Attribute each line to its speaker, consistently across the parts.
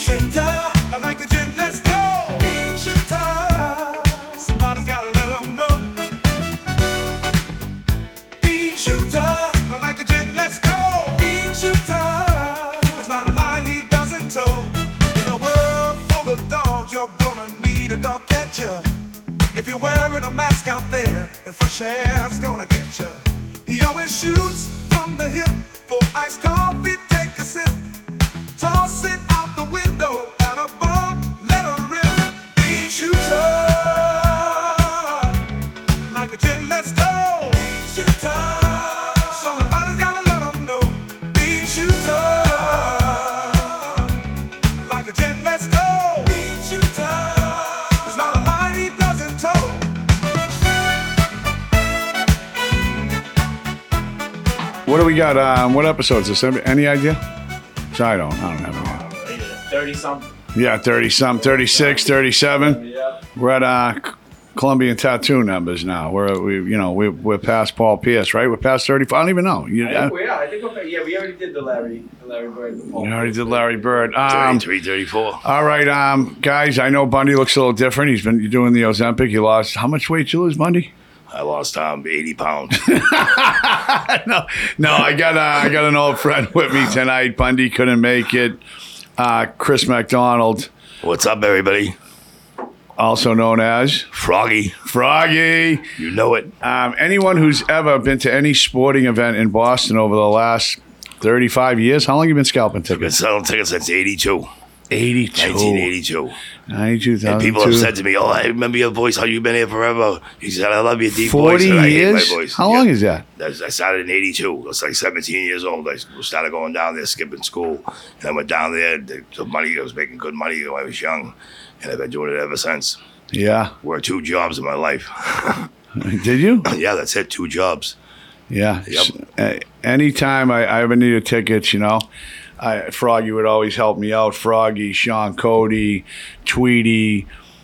Speaker 1: shooter, I like the gin, let's go. Bean shooter, somebody's gotta let 'em know. Bean shooter, I like the gin, let's go. Bean shooter, it's not a line he doesn't tell. In a world full of dogs, you're gonna need a dog catcher. If you're wearing a mask out there, and fresh air's gonna get you. He always shoots from the hip. For iced coffee, take a sip. Toss it out the window and a bomb, let her rip. Bean shooter, like a gin, let's go. Bean shooter, somebody's gotta let 'em know. Bean shooter, like a gin, let's go. Bean shooter, there's not a line he doesn't toe.
Speaker 2: What do we got? What episodes is this? Any idea? So I don't have any.
Speaker 3: 30-something.
Speaker 2: Yeah, 30-something, 36, 37.
Speaker 3: Yeah.
Speaker 2: We're at Colombian tattoo numbers now. We're past Paul Pierce, right? We're past 35. I don't even know.
Speaker 3: I think we are. We already did the Larry Bird.
Speaker 2: You already did Larry Bird.
Speaker 4: 33, 34.
Speaker 2: All right, guys, I know Bundy looks a little different. He's been doing the Ozempic. He lost, how much weight did you lose, Bundy?
Speaker 4: I lost 80 pounds.
Speaker 2: No, I got an old friend with me tonight. Bundy couldn't make it. Chris McDonald,
Speaker 4: What's up, everybody?
Speaker 2: also known as
Speaker 4: Froggy.
Speaker 2: Froggy.
Speaker 4: You know it.
Speaker 2: Anyone who's ever been to any sporting event in Boston over the last 35 years, how long have you been scalping
Speaker 4: I've been
Speaker 2: tickets?
Speaker 4: selling tickets since 82.
Speaker 2: 82.
Speaker 4: 1982.
Speaker 2: 92,000.
Speaker 4: And people have said to me, oh, I remember your voice, how you've been here forever. He said, I love your deep
Speaker 2: 40
Speaker 4: voice. And I hate
Speaker 2: years?
Speaker 4: my voice.
Speaker 2: How long is that?
Speaker 4: I started in 82. I was like 17 years old. I started going down there, skipping school. And I went down there. The money, I was making good money when I was young. And I've been doing it ever since.
Speaker 2: Yeah.
Speaker 4: Worked 2 jobs in my life.
Speaker 2: Did you?
Speaker 4: Yeah, that's it, 2 jobs.
Speaker 2: Yeah.
Speaker 4: Yep.
Speaker 2: Anytime I ever needed tickets, Froggy would always help me out. Froggy, Sean Cody, Tweety,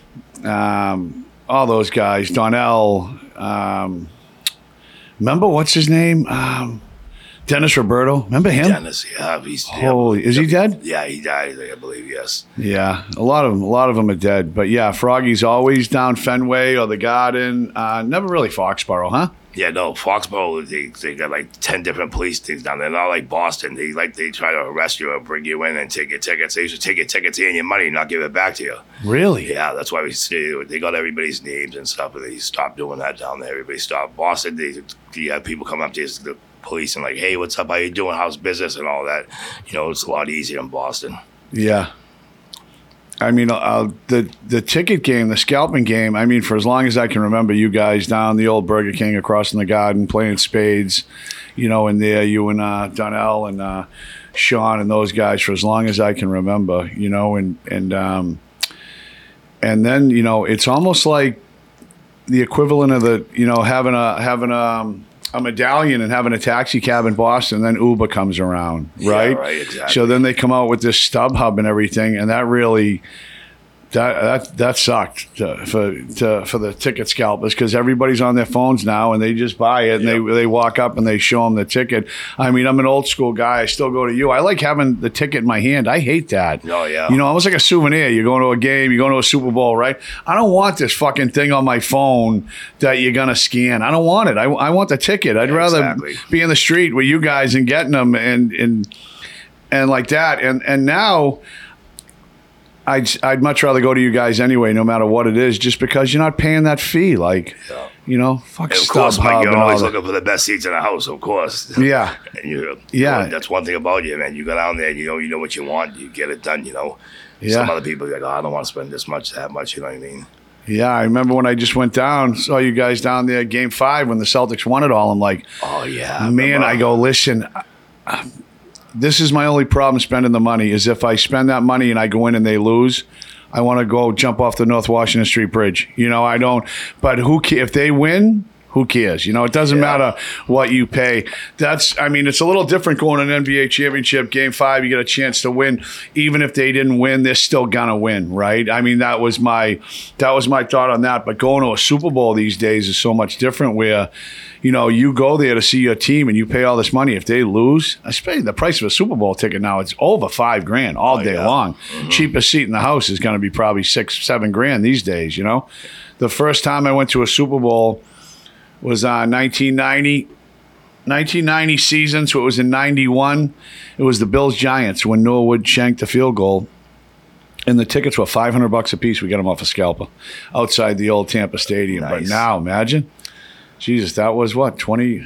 Speaker 2: all those guys. Donnell. Remember what's his name? Dennis Roberto. Remember him?
Speaker 4: Dennis, yeah.
Speaker 2: Is he dead?
Speaker 4: Yeah, he died, I believe, yes.
Speaker 2: Yeah, a lot of them are dead. But yeah, Froggy's always down Fenway or the Garden. Never really Foxborough, huh?
Speaker 4: Yeah, no, Foxborough, they got like 10 different police things down there. Not like Boston. They try to arrest you or bring you in and take your tickets. They used to take your tickets and your money and not give it back to you.
Speaker 2: Really?
Speaker 4: Yeah, that's why they got everybody's names and stuff, and they stopped doing that down there. Everybody stopped. Boston, you have people come up to the police and like, hey, what's up? How you doing? How's business and all that? It's a lot easier in Boston.
Speaker 2: Yeah. I mean, the ticket game, the scalping game, I mean, for as long as I can remember, you guys down the old Burger King across in the Garden playing spades, in there, you and Donnell and Sean and those guys for as long as I can remember, and then, it's almost like the equivalent of having a medallion and having a taxi cab in Boston, then Uber comes around, right?
Speaker 4: Yeah, right, exactly.
Speaker 2: So then they come out with this StubHub and everything, and that really that sucked for the ticket scalpers because everybody's on their phones now and they just buy it and they walk up and they show them the ticket. I mean, I'm an old school guy. I still go to you. I like having the ticket in my hand. I hate that.
Speaker 4: Oh, yeah.
Speaker 2: Almost like a souvenir. You're going to a game, you're going to a Super Bowl, right? I don't want this fucking thing on my phone that you're going to scan. I don't want it. I want the ticket. I'd rather be in the street with you guys and getting them and like that. And now I'd much rather go to you guys anyway, no matter what it is, just because you're not paying that fee. Like, fuck
Speaker 4: and of course,
Speaker 2: StubHub
Speaker 4: you're
Speaker 2: and
Speaker 4: always
Speaker 2: all that.
Speaker 4: looking for the best seats in the house, of course.
Speaker 2: Yeah.
Speaker 4: And that's one thing about you, man. You go down there, you know what you want, you get it done,
Speaker 2: Yeah.
Speaker 4: Some other people are like, I don't want to spend this much, that much, you know what I mean?
Speaker 2: Yeah, I remember when I just went down, saw you guys down there, Game 5, when the Celtics won it all. I'm like,
Speaker 4: oh, yeah.
Speaker 2: Man, I go, listen, this is my only problem spending the money, is if I spend that money and I go in and they lose, I want to go jump off the North Washington Street Bridge. I don't. But if they win, Who cares? You know, it doesn't matter what you pay. I mean, it's a little different going to an NBA championship. Game 5, you get a chance to win. Even if they didn't win, they're still gonna win, right? I mean, that was my thought on that. But going to a Super Bowl these days is so much different where, you know, you go there to see your team and you pay all this money. If they lose, especially the price of a Super Bowl ticket now, it's over $5,000 all day long. Cheapest seat in the house is going to be probably $6-7 these days, you know? The first time I went to a Super Bowl was 1990 season, so it was in 91. It was the Bills-Giants when Noah Wood shanked the field goal. And the tickets were $500 a piece. We got them off a scalper outside the old Tampa Stadium.
Speaker 4: Nice.
Speaker 2: But now, imagine. Jesus, that was what,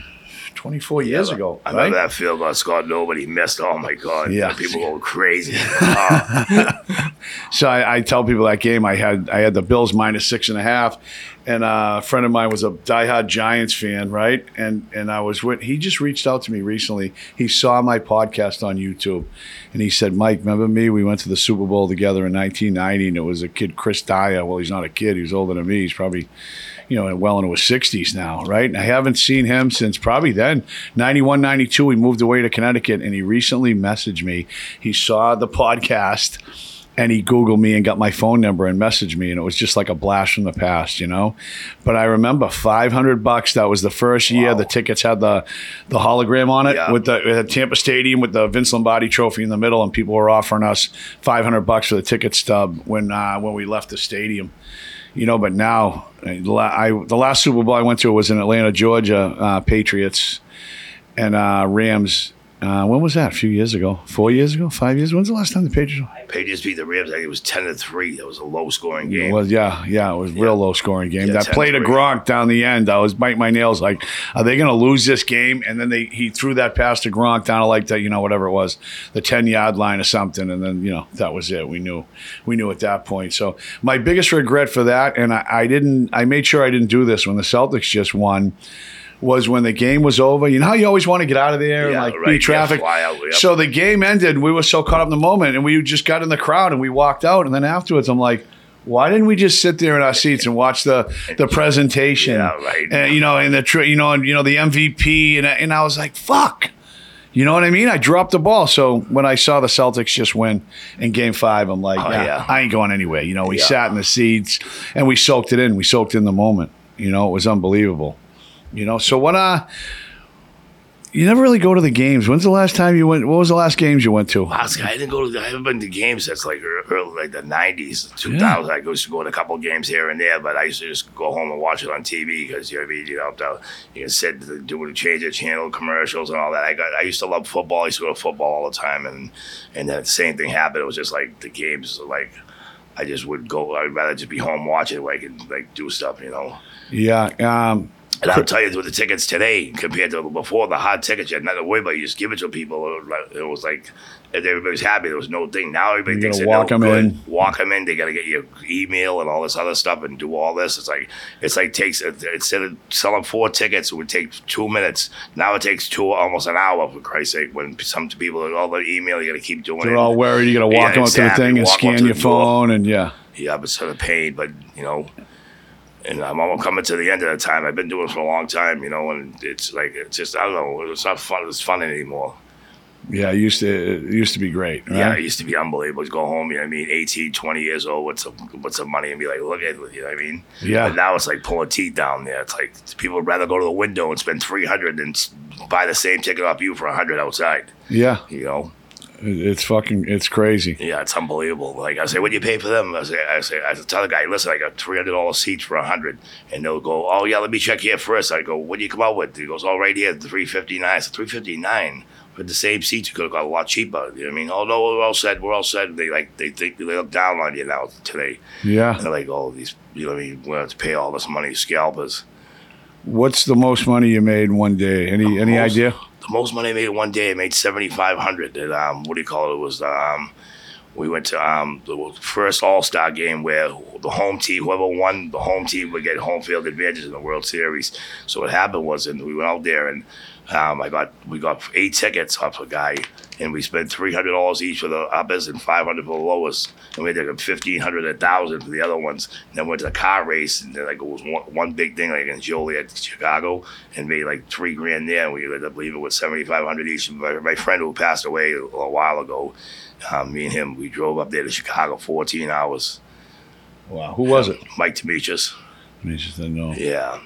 Speaker 2: 24 years ago.
Speaker 4: I
Speaker 2: right?
Speaker 4: remember that field goal Scott nobody missed. Oh my God.
Speaker 2: Yeah.
Speaker 4: People go crazy. Oh.
Speaker 2: So I tell people that game I had the Bills -6.5, and a friend of mine was a diehard Giants fan, right? And I was he just reached out to me recently. He saw my podcast on YouTube, and he said, "Mike, remember me? We went to the Super Bowl together in 1990, and it was a kid, Chris Dyer. Well, he's not a kid. He was older than me. He's probably, you know, well into his 60s now, right? And I haven't seen him since probably then, 91, 92. We moved away to Connecticut, and he recently messaged me. He saw the podcast, and he Googled me and got my phone number and messaged me, and it was just like a blast from the past, you know? But I remember $500. That was the first year. The tickets had the hologram on it with it had Tampa Stadium with the Vince Lombardi trophy in the middle, and people were offering us $500 for the ticket stub when we left the stadium. You know, but now, the last Super Bowl I went to was in Atlanta, Georgia, Patriots and Rams. When was that? A few years ago? 4 years ago? 5 years? When's the last time the Patriots?
Speaker 4: Patriots beat the Rams. I think it was 10-3. That was a low-scoring game.
Speaker 2: It was, it was real low-scoring game.
Speaker 4: Yeah,
Speaker 2: that play to
Speaker 4: 10-3.
Speaker 2: Gronk down the end, I was biting my nails like, are they going to lose this game? And then he threw that pass to Gronk down to like the, you know, whatever it was, the 10-yard line or something, and then, you know, that was it. We knew at that point. So my biggest regret for that, and I made sure I didn't do this when the Celtics just won, was when the game was over. You know how you always want to get out of there and beat traffic?
Speaker 4: Fly out, yep.
Speaker 2: So the game ended. We were so caught up in the moment, and we just got in the crowd and we walked out. And then afterwards, I'm like, why didn't we just sit there in our seats and watch the presentation?
Speaker 4: Yeah, right.
Speaker 2: And you know, and the MVP, and I was like, fuck. You know what I mean? I dropped the ball. So when I saw the Celtics just win in Game 5, I'm like, I ain't going anywhere. You know, we sat in the seats and we soaked it in. We soaked in the moment. You know, it was unbelievable. You know, so you never really go to the games. When's the last time you went? What was the last games you went to?
Speaker 4: I haven't been to games since like early, like the 90s, 2000. I used to go to a couple of games here and there, but I used to just go home and watch it on TV because, you know what I mean? You know, you can sit, change the channel, commercials and all that. I used to love football. I used to go to football all the time, and then the same thing happened. It was just like the games, like I just would go. I'd rather just be home watching where I could like do stuff, you know?
Speaker 2: Yeah.
Speaker 4: And I'll tell you, with the tickets today compared to before, the hard tickets, you had nothing to worry about. You just give it to people. It was like everybody was happy. There was no thing. Now everybody thinks
Speaker 2: walk them in.
Speaker 4: Walk them in. They got to get your email and all this other stuff and do all this. It's like takes instead of selling 4 tickets, it would take 2 minutes. Now it takes almost an hour, for Christ's sake. When some people all the email, you got to keep doing.
Speaker 2: They're all worried. You got to walk them up to the thing and scan your phone and
Speaker 4: yeah, it's sort of pain, but you know. And I'm coming to the end of the time. I've been doing it for a long time, you know, and it's just, I don't know, it's not fun. It's fun anymore.
Speaker 2: Yeah, it used to be great. Right?
Speaker 4: Yeah, it used to be unbelievable. Just go home, you know what I mean, 18, 20 years old with some money and be like, look at it, you know what I mean?
Speaker 2: Yeah.
Speaker 4: But now it's like pulling teeth down there. It's like people would rather go to the window and spend $300 than buy the same ticket off you for $100 outside.
Speaker 2: Yeah.
Speaker 4: You know?
Speaker 2: It's crazy.
Speaker 4: Yeah, it's unbelievable. Like I say, what do you pay for them? I tell the guy, listen, I got $300 seats for $100, and they'll go, oh yeah, let me check here first. I go, what do you come out with? He goes, oh, right here, $359. I said, $359 for the same seats. You could have got a lot cheaper. You know what I mean? Oh no, we're all set. We're all set. They think they look down on you now today.
Speaker 2: Yeah.
Speaker 4: And they're like, oh, these, you know what I mean? We have to pay all this money, scalpers.
Speaker 2: What's the most money you made in one day? Any idea?
Speaker 4: The most money I made in one day, I made $7,500. And what do you call it? It was we went to the first All-Star game where the home team, whoever won, the home team would get home field advantage in the World Series. So what happened was, and we went out there, and We got 8 tickets off a guy, and we spent $300 each for the uppers and $500 for the lowers, and we did $1,500, $1,000 for the other ones. And then went to the car race, and then like it was one big thing like in Joliet, Chicago, and made like $3,000 there. And we ended up leaving with $7,500 each. My friend who passed away a while ago, me and him, we drove up there to Chicago 14 hours.
Speaker 2: Wow. Who was it?
Speaker 4: Mike Demetrius.
Speaker 2: I just didn't know.
Speaker 4: Yeah.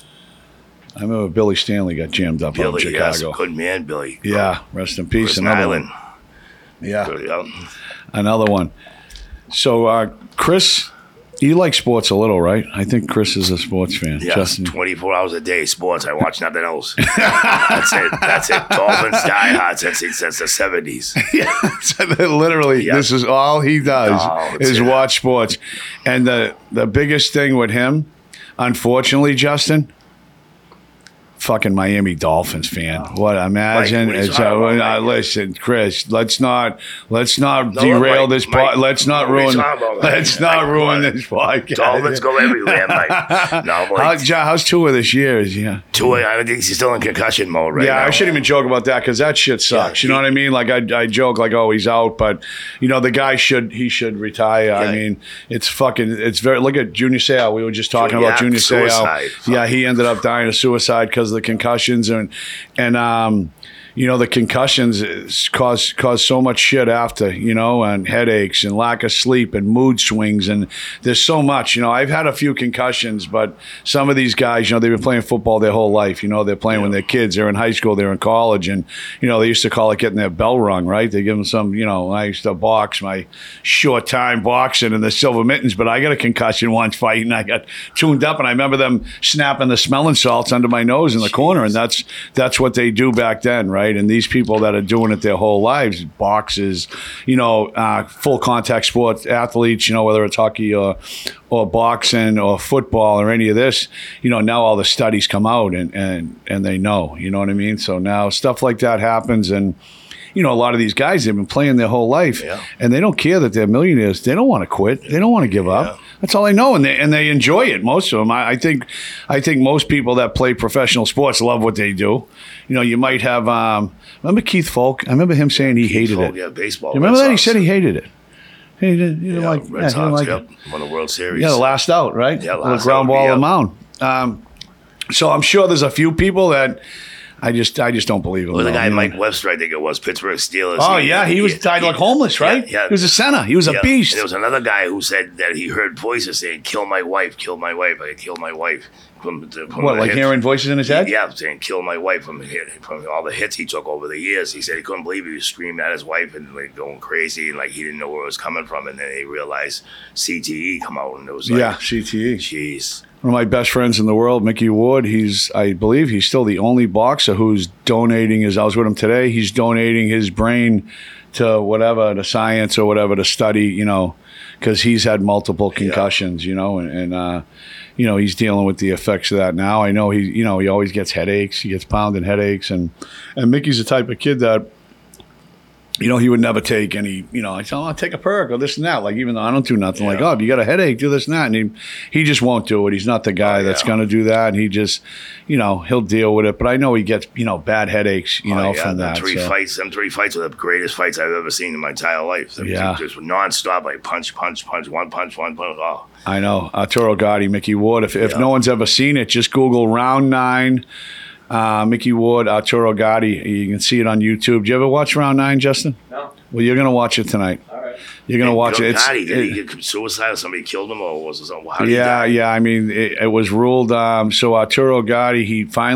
Speaker 2: I remember Billy Stanley got jammed up
Speaker 4: Billy,
Speaker 2: in Chicago.
Speaker 4: yes, good man, Billy.
Speaker 2: Yeah, rest in peace.
Speaker 4: Rhode
Speaker 2: Another
Speaker 4: Island.
Speaker 2: one. Yeah,
Speaker 4: Yeah.
Speaker 2: another one. So, Chris, you like sports a little, right? I think Chris is a sports fan.
Speaker 4: Yes,
Speaker 2: Justin.
Speaker 4: 24 hours a day, sports. I watch nothing else. That's it. Dolphins, diehards. That's it since the 70s.
Speaker 2: Yeah, so literally,
Speaker 4: Yeah.
Speaker 2: this is all he does
Speaker 4: Oh, it's-
Speaker 2: is watch sports. And the biggest thing with him, unfortunately, Justin, fucking Miami Dolphins fan. What imagine?
Speaker 4: Mike, what are you
Speaker 2: It's,
Speaker 4: talking about, Mike?
Speaker 2: listen, Chris. Let's not
Speaker 4: No,
Speaker 2: derail
Speaker 4: Mike,
Speaker 2: this.
Speaker 4: Mike,
Speaker 2: Let's not
Speaker 4: what are you
Speaker 2: ruin.
Speaker 4: talking about, Mike?
Speaker 2: Let's not
Speaker 4: Mike,
Speaker 2: ruin
Speaker 4: what?
Speaker 2: this podcast.
Speaker 4: Dolphins go everywhere, Mike. No, Mike.
Speaker 2: How's Tua this year? Yeah.
Speaker 4: Tua, I think he's still in concussion mode right
Speaker 2: Yeah,
Speaker 4: now.
Speaker 2: I shouldn't even joke about that because that shit sucks.
Speaker 4: Yeah,
Speaker 2: you know what I mean? Like I joke like, oh, he's out, but the guy should retire. I
Speaker 4: Yeah.
Speaker 2: mean, it's very. Look at Junior Seau. We were just talking about Junior Seau.
Speaker 4: suicide.
Speaker 2: Yeah, he ended up dying of suicide because of the concussions and the concussions cause so much shit after, and headaches and lack of sleep and mood swings. And there's so much, I've had a few concussions, but some of these guys, they've been playing football their whole life. They're playing when they're kids. They're in high school, they're in college. And, they used to call it getting their bell rung, right? They give them some, I used to box my short time boxing in the Silver Mittens, but I got a concussion once fighting. I got tuned up and I remember them snapping the smelling salts under my nose in the corner. And that's what they do back then, right? And these people that are doing it their whole lives, boxers, full contact sports athletes, whether it's hockey or boxing or football or any of this, now all the studies come out and they know, you know what I mean? So now stuff like that happens and, a lot of these guys, they've been playing their whole life and they don't care that they're millionaires. They don't want to quit. They don't want to give up. That's all I know. And they enjoy it. Most of them. I think most people that play professional sports love what they do. You might have, remember Keith Folk? I remember him saying he hated it.
Speaker 4: Yeah, baseball.
Speaker 2: You remember
Speaker 4: Red
Speaker 2: that? He
Speaker 4: Sox.
Speaker 2: said he hated it. He didn't like,
Speaker 4: Red
Speaker 2: he
Speaker 4: Sox,
Speaker 2: didn't like
Speaker 4: yep.
Speaker 2: it.
Speaker 4: Won the World Series.
Speaker 2: Yeah, the last out, right?
Speaker 4: Yeah,
Speaker 2: the
Speaker 4: last
Speaker 2: ground
Speaker 4: out,
Speaker 2: ball
Speaker 4: yeah.
Speaker 2: to the mound. So I'm sure there's a few people that I just don't believe them.
Speaker 4: Well, the
Speaker 2: though,
Speaker 4: guy
Speaker 2: you know?
Speaker 4: Mike Webster, I think it was, Pittsburgh Steelers.
Speaker 2: Oh yeah, he was died like homeless, right?
Speaker 4: Yeah.
Speaker 2: He was a center. He was a
Speaker 4: Yeah.
Speaker 2: beast.
Speaker 4: And there was another guy who said that he heard voices saying, "Kill my wife, kill my wife, I kill my wife." From
Speaker 2: What,
Speaker 4: the
Speaker 2: like
Speaker 4: hits.
Speaker 2: hearing voices in his head?
Speaker 4: Yeah, saying "kill my wife" from all the hits he took over the years. He said he couldn't believe he was screaming at his wife and like going crazy and like he didn't know where it was coming from. And then he realized CTE come out and it was like,
Speaker 2: Yeah, CTE.
Speaker 4: jeez.
Speaker 2: One of my best friends in the world, Mickey Ward, I believe he's still the only boxer who's donating I was with him today, he's donating his brain to whatever, to science or whatever, to study, because he's had multiple concussions, and he's dealing with the effects of that now. I know he always gets headaches. He gets pounding headaches. And Mickey's the type of kid that, he would never take any, I tell him, I'll take a perk or this and that. Like, even though I don't do nothing, like, oh, if you got a headache, do this and that. And he just won't do it. He's not the guy that's going to do that. And he just, he'll deal with it. But I know he gets, bad headaches, from
Speaker 4: Them
Speaker 2: that.
Speaker 4: three fights were the greatest fights I've ever seen in my entire life. Just nonstop, like punch, one punch. Oh.
Speaker 2: I know. Arturo Gotti, Mickey Ward. If no one's ever seen it, just Google Round 9. Mickey Ward, Arturo Gotti. You can see it on YouTube. Do you ever watch Round 9, Justin?
Speaker 3: No.
Speaker 2: Well, you're going to watch it tonight.
Speaker 3: All right.
Speaker 2: You're going to watch it.
Speaker 4: Gotti, did he get suicide or somebody killed him or was it something? How did he
Speaker 2: Yeah,
Speaker 4: die?
Speaker 2: yeah. I mean, it was ruled. So Arturo Gotti,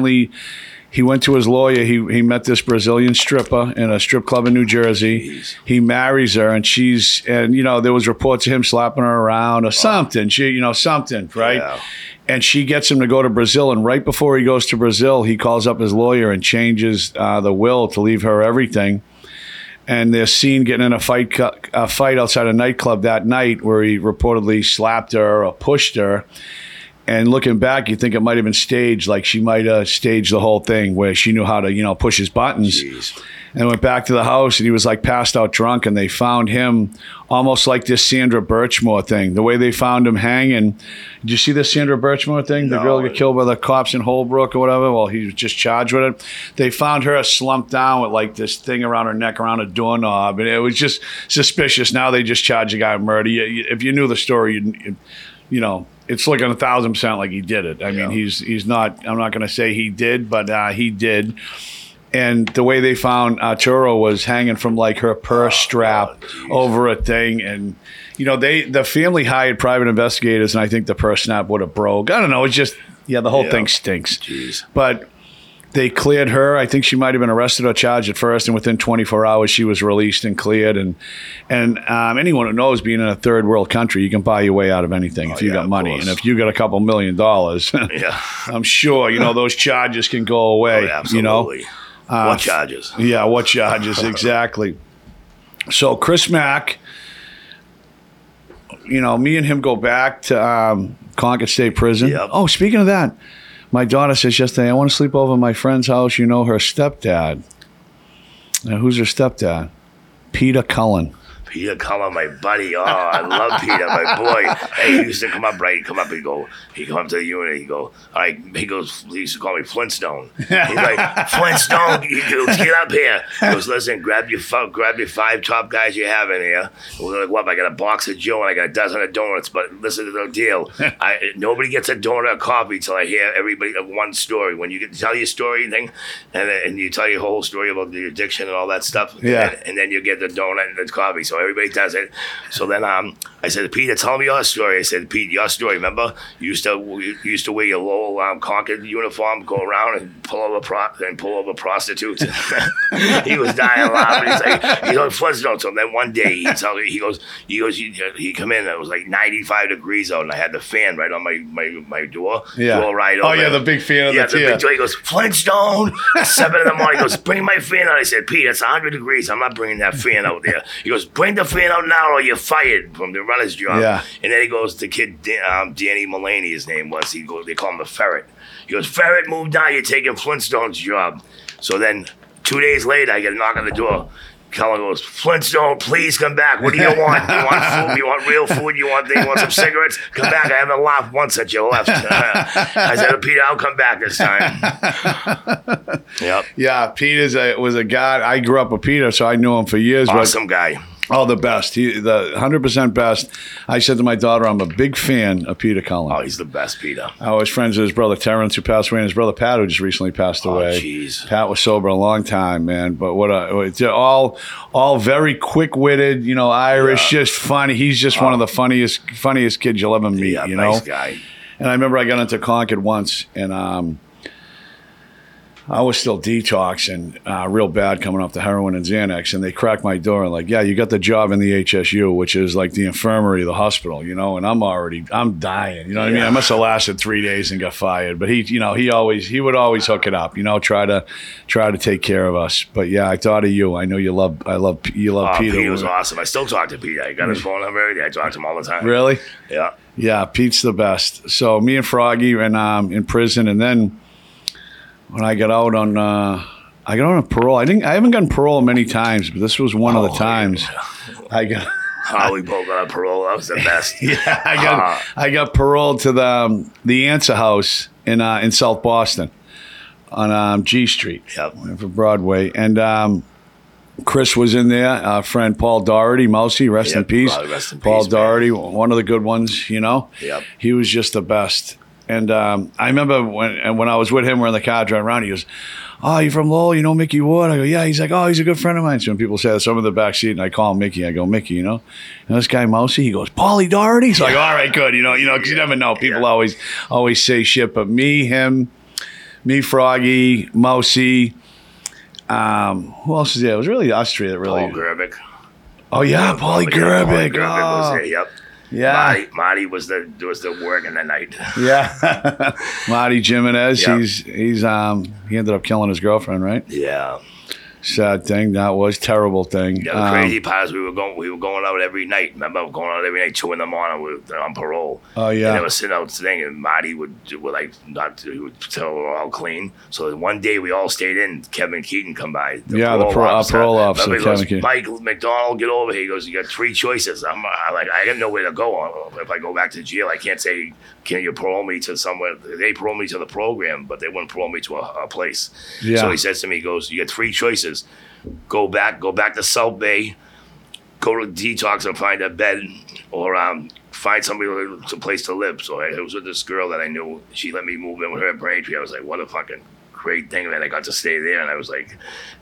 Speaker 2: he went to his lawyer. He met this Brazilian stripper in a strip club in New Jersey.
Speaker 4: Jeez.
Speaker 2: He marries her, and there was reports of him slapping her around or something. Something, right?
Speaker 4: Yeah.
Speaker 2: And she gets him to go to Brazil. And right before he goes to Brazil, he calls up his lawyer and changes the will to leave her everything. And they're seen getting in a fight outside a nightclub that night where he reportedly slapped her or pushed her. And looking back, you think it might have been staged, like she might have staged the whole thing where she knew how to, push his buttons.
Speaker 4: Jeez.
Speaker 2: And went back to the house, and he was like passed out drunk, and they found him almost like this Sandra Birchmore thing. The way they found him hanging. Did you see the Sandra Birchmore thing? The girl got killed by the cops in Holbrook or whatever? Well, he was just charged with it. They found her slumped down with like this thing around her neck, around a doorknob, and it was just suspicious. Now they just charge a guy with murder. If you knew the story, it's looking 1,000% like he did it. I mean, he's not. I'm not going to say he did, but he did. And the way they found Arturo was hanging from like her purse strap over a thing, and the family hired private investigators, and I think the purse snap would have broke. I don't know. It's just the whole thing stinks.
Speaker 4: Jeez.
Speaker 2: But they cleared her. I think she might have been arrested or charged at first, and within 24 hours she was released and cleared. And anyone who knows, being in a third world country, you can buy your way out of anything if you got money. And if you got a couple $1 million, I'm sure those charges can go away.
Speaker 4: Oh, absolutely. What charges?
Speaker 2: Yeah, what charges, exactly. So Chris Mack, me and him go back to Concord State Prison.
Speaker 4: Yep.
Speaker 2: Oh, speaking of that, my daughter says yesterday, I want to sleep over at my friend's house. Her stepdad. Now, who's her stepdad? Peter Cullen.
Speaker 4: Peter Cullen, my buddy. Oh, I love Peter, my boy. Hey, he used to come up, right? He'd come up and he'd come up to the unit. He'd go, all right, he used to call me Flintstone. He's like, Flintstone, get up here. He goes, listen, grab your 5 top guys you have in here. We're like, what? I got a box of Joe and I got a dozen of donuts, but listen to the deal. Nobody gets a donut or coffee till I hear everybody one story. When you tell your story thing, and you tell your whole story about the addiction and all that stuff, and then you get the donut and the coffee. So everybody does it. So then I said, Peter, tell me your story. I said, Pete, your story. Remember, you used to wear your little Concord uniform, go around and pull over prostitutes. He was dying laughing. He's like, Flintstone. So then one day he come in and it was like 95 degrees out, and I had the fan right on my door.
Speaker 2: Yeah.
Speaker 4: Door right over.
Speaker 2: Oh yeah, the big fan of the
Speaker 4: big door. He goes, Flintstone. 7 in the morning. He goes, bring my fan out. I said, Pete, it's 100 degrees. I'm not bringing that fan out there. He goes, bring the fan out now or you're fired from the runner's job.
Speaker 2: Yeah.
Speaker 4: And then he goes to kid Danny Mulaney, his name was. They call him the Ferret. He goes, Ferret, move down. You're taking Flintstone's job. So then 2 days later, I get a knock on the door. Cullen goes, Flintstone, please come back. What do you want? You want food? You want real food? You want some cigarettes? Come back. I haven't laughed once since you left. I said, Peter, I'll come back this time. Yep.
Speaker 2: Yeah, Pete was a guy. I grew up with Peter, so I knew him for years.
Speaker 4: Awesome guy.
Speaker 2: Oh, the best. The 100% best. I said to my daughter, I'm a big fan of Peter Cullen.
Speaker 4: Oh, he's the best, Peter.
Speaker 2: I was friends with his brother Terrence, who passed away, and his brother Pat, who just recently passed away.
Speaker 4: Oh, jeez.
Speaker 2: Pat was sober a long time, man. But all very quick-witted, Irish, just funny. He's just one of the funniest kids you'll ever meet.
Speaker 4: Nice guy.
Speaker 2: And I remember I got into Concord once, and I was still detoxing real bad, coming off the heroin and Xanax, and they cracked my door and like, yeah, you got the job in the HSU, which is like the infirmary of the hospital, and I'm dying, you know what I mean? I must have lasted 3 days and got fired, but he would always hook it up, try to take care of us. But yeah, I thought of you. I know you love Peter.
Speaker 4: Peter was awesome. I still talk to Peter. I got his phone number. I talk to him all the time.
Speaker 2: Really?
Speaker 4: Yeah.
Speaker 2: Yeah, Pete's the best. So me and Froggy were in prison, and then when I got out on parole. I haven't gotten parole many times, but this was one of the times.
Speaker 4: Yeah. We both got on parole. That was the best.
Speaker 2: Yeah, I got paroled to the Answer House in South Boston on G Street.
Speaker 4: Yep.
Speaker 2: For Broadway, and Chris was in there. Our friend Paul Doherty, Mousy, rest in peace.
Speaker 4: Rest in
Speaker 2: Paul
Speaker 4: peace,
Speaker 2: Doherty, one of the good ones.
Speaker 4: Yep.
Speaker 2: He was just the best. And I remember when I was with him, we're in the car driving around. He goes, "Oh, you from Lowell? You know Mickey Ward?" I go, "Yeah." He's like, "Oh, he's a good friend of mine." So when people say some of the back seat, and I call him Mickey, I go, "Mickey, And this guy Mousy, he goes, "Paulie Doherty." So I go, "All right, good." Because you never know. People always say shit, but me, Froggy, Mousy. Who else is there? It was really us three that really.
Speaker 4: Paul Gerbic.
Speaker 2: Oh yeah, Paulie Gerbic.
Speaker 4: Was there. Yep.
Speaker 2: Yeah,
Speaker 4: Marty was the work in the night.
Speaker 2: Yeah, Marty Jimenez. Yep. He ended up killing his girlfriend, right?
Speaker 4: Yeah.
Speaker 2: Sad thing. That was terrible thing.
Speaker 4: Yeah, the crazy part is we were going out every night. Remember, going out every night, 2 in the morning. We were on parole.
Speaker 2: Oh yeah.
Speaker 4: And they were sitting out thing, and Marty would like not. He would tell we were all clean. So one day we all stayed in. Kevin Keaton come by.
Speaker 2: The parole officer.
Speaker 4: He goes, Mike McDonald, get over here. He goes, you got 3 choices. I'm like, I got nowhere to go. If I go back to jail, I can't say, can you parole me to somewhere? They parole me to the program, but they wouldn't parole me to a place.
Speaker 2: Yeah.
Speaker 4: So he says to me, he goes, you got 3 choices. Go back to South Bay, go to detox and find a bed, or find somebody a place to live. So I was with this girl that I knew. She let me move in with her at Braintree. I was like, what a fucking great thing that I got to stay there. And I was like,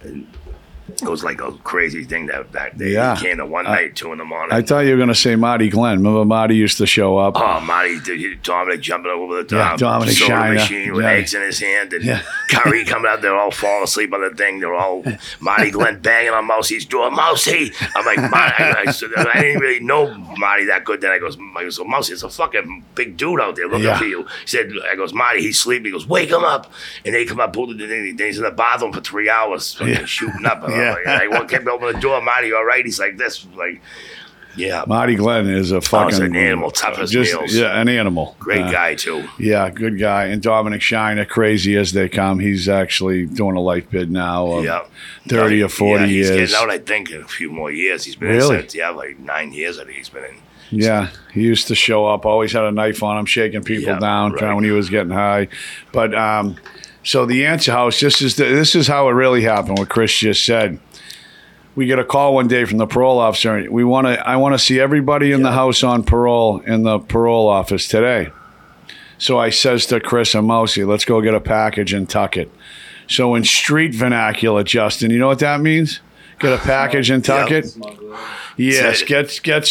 Speaker 4: it was like a crazy thing that day.
Speaker 2: Yeah.
Speaker 4: He came to one night, 2 in the morning.
Speaker 2: I thought you were going to say Marty Glenn. Remember Marty used to show up?
Speaker 4: Oh, Marty, Dominic jumping over the top.
Speaker 2: Dominic
Speaker 4: soda
Speaker 2: Shiner.
Speaker 4: machine with eggs in his hand. And Curry coming out there all falling asleep on the thing. They're all, Marty Glenn banging on Mousie's door. Mousy! I'm like, Marty. I didn't really know Marty that good. Then I goes, so Mousy, it's a fucking big dude out there looking for you. He said, I goes, Marty, he's sleeping. He goes, wake him up. And they come up, pulled it in. He's in the bathroom for 3 hours, shooting up. I kept opening the door. Marty, all right? He's like this, like, yeah.
Speaker 2: Marty Glenn is a fucking
Speaker 4: an animal, tough as nails.
Speaker 2: Yeah, an animal.
Speaker 4: Great guy too.
Speaker 2: Yeah, good guy. And Dominic Shiner, crazy as they come. He's actually doing a life bid now of 30 or 40 years.
Speaker 4: He's getting out, I think, in a few more years. He's been in since, like 9 years. I think he's been in.
Speaker 2: Yeah, he used to show up. Always had a knife on him, shaking people down when he was getting high. But so the Answer House. This is how it really happened. What Chris just said. We get a call one day from the parole officer. I want to see everybody in the house on parole in the parole office today. So I says to Chris and Mousy, let's go get a package and tuck it. So in street vernacular, Justin, you know what that means? Get a package and tuck it? Yes, get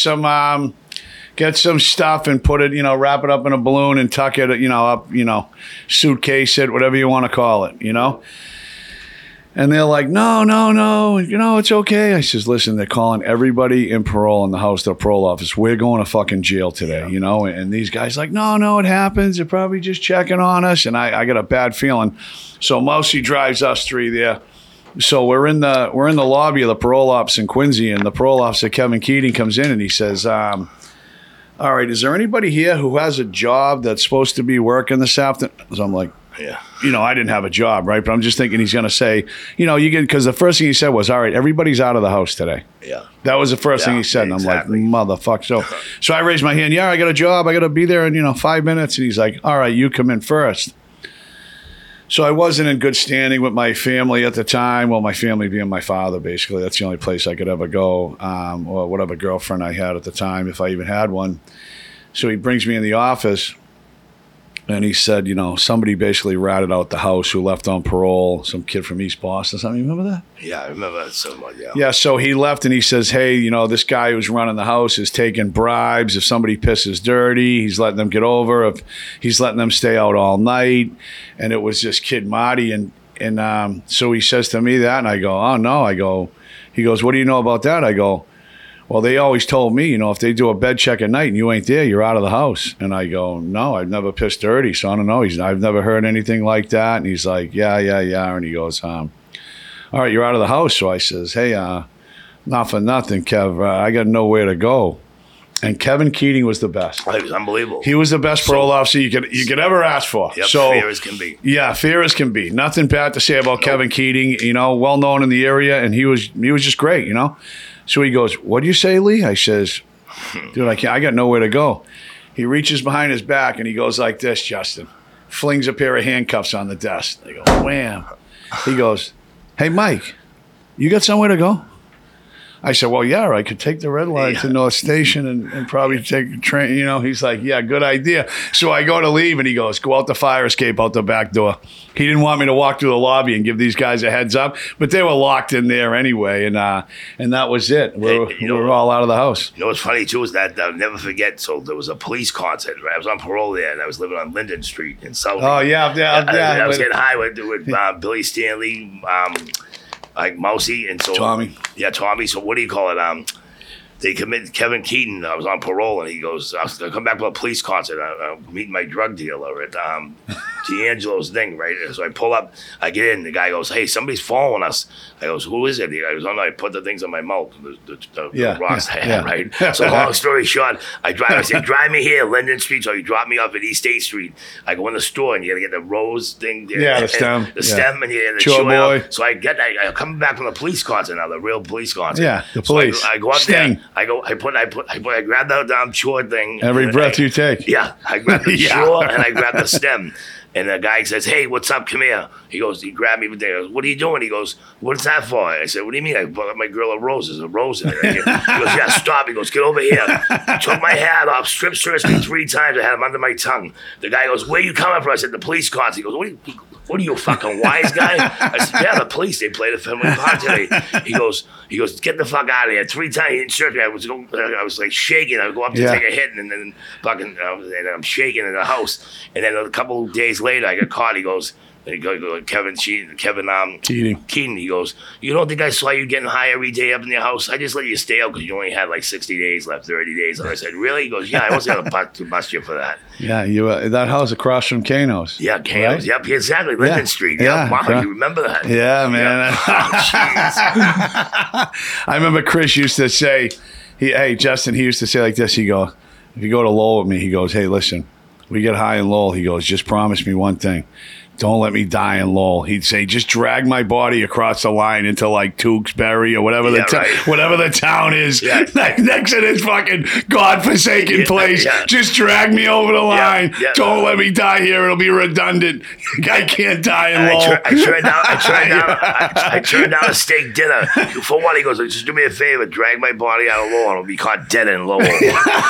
Speaker 2: some stuff and put it, wrap it up in a balloon and tuck it, up, suitcase it, whatever you want to call it, And they're like, no, it's okay. I says, listen, they're calling everybody in parole in the house, the parole office. We're going to fucking jail today, And these guys like, no, it happens. They're probably just checking on us. And I got a bad feeling. So Mousy drives us 3 there. So we're in the lobby of the parole office in Quincy, and the parole officer, Kevin Keating, comes in and he says, all right, is there anybody here who has a job that's supposed to be working this afternoon? So I'm like,
Speaker 4: yeah.
Speaker 2: I didn't have a job, right? But I'm just thinking he's going to say, because the first thing he said was, all right, everybody's out of the house today.
Speaker 4: Yeah.
Speaker 2: That was the first thing he said. And I'm like, motherfucker. So I raised my hand. Yeah, I got a job. I got to be there in, 5 minutes. And he's like, all right, you come in first. So I wasn't in good standing with my family at the time. Well, my family being my father, basically. That's the only place I could ever go, or whatever girlfriend I had at the time, if I even had one. So he brings me in the office. And he said, somebody basically ratted out the house who left on parole, some kid from East Boston or something. You remember that?
Speaker 4: Yeah, I remember that so much, yeah.
Speaker 2: Yeah, so he left and he says, hey, this guy who's running the house is taking bribes. If somebody pisses dirty, he's letting them get over. If he's letting them stay out all night. And it was this kid, Marty. And so he says to me that, and I go, oh, no. He goes, what do you know about that? I go, well, they always told me, if they do a bed check at night and you ain't there, you're out of the house. And I go, no, I've never pissed dirty, so I don't know. I've never heard anything like that. And he's like, yeah. And he goes, all right, you're out of the house. So I says, hey, not for nothing, Kev. I got nowhere to go. And Kevin Keating was the best.
Speaker 4: It was unbelievable.
Speaker 2: He was the best parole officer you could ever ask for.
Speaker 4: Yep,
Speaker 2: so,
Speaker 4: fair as can be.
Speaker 2: Yeah, fair as can be. Nothing bad to say about Kevin Keating. Well known in the area, and he was just great. So he goes, what do you say, Lee? I says, dude, I got nowhere to go. He reaches behind his back and he goes like this, Justin. Flings a pair of handcuffs on the desk. They go, wham. He goes, hey, Mike, you got somewhere to go? I said, well, yeah, I could take the red line to North Station and probably take a train. He's like, yeah, good idea. So I go to leave and he goes, go out the fire escape out the back door. He didn't want me to walk through the lobby and give these guys a heads up, but they were locked in there anyway. And that was it. We were all out of the house.
Speaker 4: What's funny too is that I'll never forget. So there was a police concert. Right? I was on parole there and I was living on Linden Street in South.
Speaker 2: Oh, yeah.
Speaker 4: I was getting high with Billy Stanley, like Mousy, and so
Speaker 2: Tommy.
Speaker 4: Yeah, Tommy. So what do you call it? they committed Kevin Keaton. I was on parole, and he goes, "I was gonna come back to a police concert. I'm meeting my drug dealer at D'Angelo's thing, right?" So I pull up, I get in. The guy goes, "Hey, somebody's following us." I goes, "Who is it?" He goes, "Oh no, I put the things in my mouth, the rocks I had, right?" So long story short, I said, "Drive me here, Linden Street." So he dropped me off at East 8th Street. I go in the store, and you got to get the rose thing.
Speaker 2: Yeah, the stem.
Speaker 4: The stem, and the
Speaker 2: Chore boy.
Speaker 4: So I'm coming back from the police concert now, the real police concert.
Speaker 2: Yeah, the police.
Speaker 4: So I go up
Speaker 2: Sting.
Speaker 4: there. I grab the chore thing.
Speaker 2: Every breath you take.
Speaker 4: Yeah, I grab the chore and I grab the stem. And the guy says, "Hey, what's up? Come here." He grabbed me there. "What are you doing?" He goes, "What's that for?" I said, "What do you mean? I bought my girl a rose. There's a rose in it." He goes, "Yeah, stop." He goes, "Get over here." He took my hat off, strip searched me 3 times. I had him under my tongue. The guy goes, "Where you coming from?" I said, "The police concert." He goes, What are you, a fucking wise guy?" I said, "Yeah, the police. They played a family part today." He goes, "Get the fuck out of here." 3 times he didn't search me. I was like shaking. I would go up to take a hit, and then fucking, and I'm shaking in the house. And then a couple of days later, I got caught. He goes, Kevin Keaton. He goes, "You don't think I saw you getting high every day up in your house? I just let you stay out because you only had like 60 days left, 30 days." And I said, "Really?" He goes, "Yeah, I wasn't going to bust you for that."
Speaker 2: Yeah, you that house across from Kano's.
Speaker 4: Yeah, Kano's. Right? Yep, exactly. Linden Street.
Speaker 2: Yeah.
Speaker 4: Yep. Wow, you remember that?
Speaker 2: Yeah, man.
Speaker 4: Yep. Oh,
Speaker 2: I remember Chris used to say, "Hey, Justin," he used to say like this. He goes, "If you go to Lowell with me," he goes, "Hey, listen, we get high in Lowell." He goes, "Just promise me one thing. Don't let me die in Lowell." He'd say, "Just drag my body across the line into like Tewksbury or whatever whatever the town is next to this fucking godforsaken place. Just drag me over the line. Don't let me die here. It'll be redundant. I can't die in Lowell."
Speaker 4: I turned down a steak dinner. For what? He goes, "Just do me a favor. Drag my body out of Lowell and I'll be caught dead in Lowell." Remember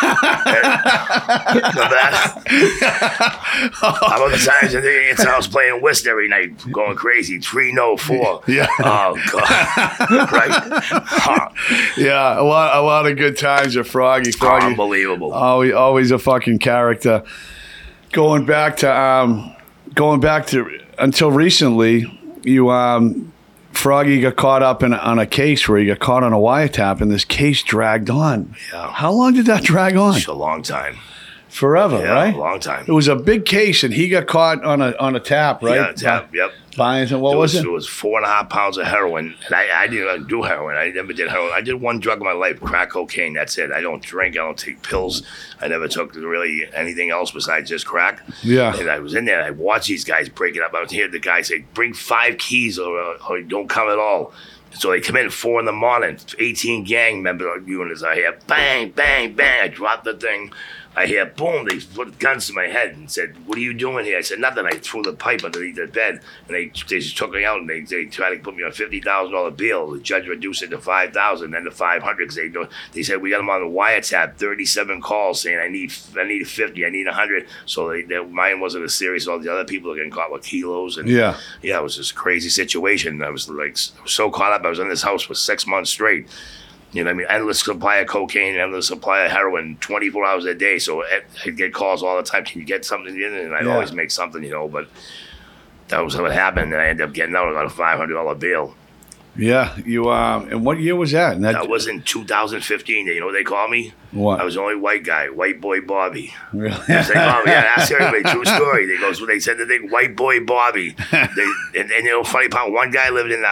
Speaker 4: that? How about the times I was playing whist every night, going crazy, 3-0-4.
Speaker 2: Yeah.
Speaker 4: Oh God. Right. Huh.
Speaker 2: Yeah, a lot of good times with Froggy.
Speaker 4: Unbelievable.
Speaker 2: Always a fucking character. Going back to until recently, Froggy got caught up on a case where he got caught on a wiretap, and this case dragged on.
Speaker 4: Yeah.
Speaker 2: How long did that drag on?
Speaker 4: It's a long time.
Speaker 2: Forever, right?
Speaker 4: A long time.
Speaker 2: It was a big case, and he got caught on a tap, right?
Speaker 4: Yeah, tap. Yep.
Speaker 2: Buying some. What was it?
Speaker 4: It was 4.5 pounds of heroin, and I didn't do heroin. I never did heroin. I did one drug in my life, crack cocaine. That's it. I don't drink. I don't take pills. I never took really anything else besides just crack.
Speaker 2: Yeah.
Speaker 4: And I was in there. I watched these guys break it up. I was hearing the guy say, "Bring 5 keys or don't come at all." So they come in at 4 a.m, 18 gang member units. I hear bang, bang, bang. I drop the thing. I hear boom. They put guns to my head and said, "What are you doing here?" I said, "Nothing." I threw the pipe underneath the bed, and they just took me out, and they tried to put me on a $50,000 bill. The judge reduced it to $5,000, then to $500 because they said we got them on the wiretap, 37 calls saying I need 50, I need 100. So mine wasn't as serious. All the other people are getting caught with kilos, and it was this crazy situation. I was so caught up. I was in this house for 6 months straight. You know what I mean? Endless supply of cocaine, endless supply of heroin, 24 hours a day. So I'd get calls all the time. "Can you get something in?" And I'd always make something, but that was what happened. And I ended up getting out on a $500 bail.
Speaker 2: Yeah. You and what year was that?
Speaker 4: That was in 2015. You know what they call me?
Speaker 2: What?
Speaker 4: I was the only white guy, White Boy Bobby.
Speaker 2: Really?
Speaker 4: They call me. Yeah, ask everybody. True story. They said the thing, White Boy Bobby. And funny part, one guy lived in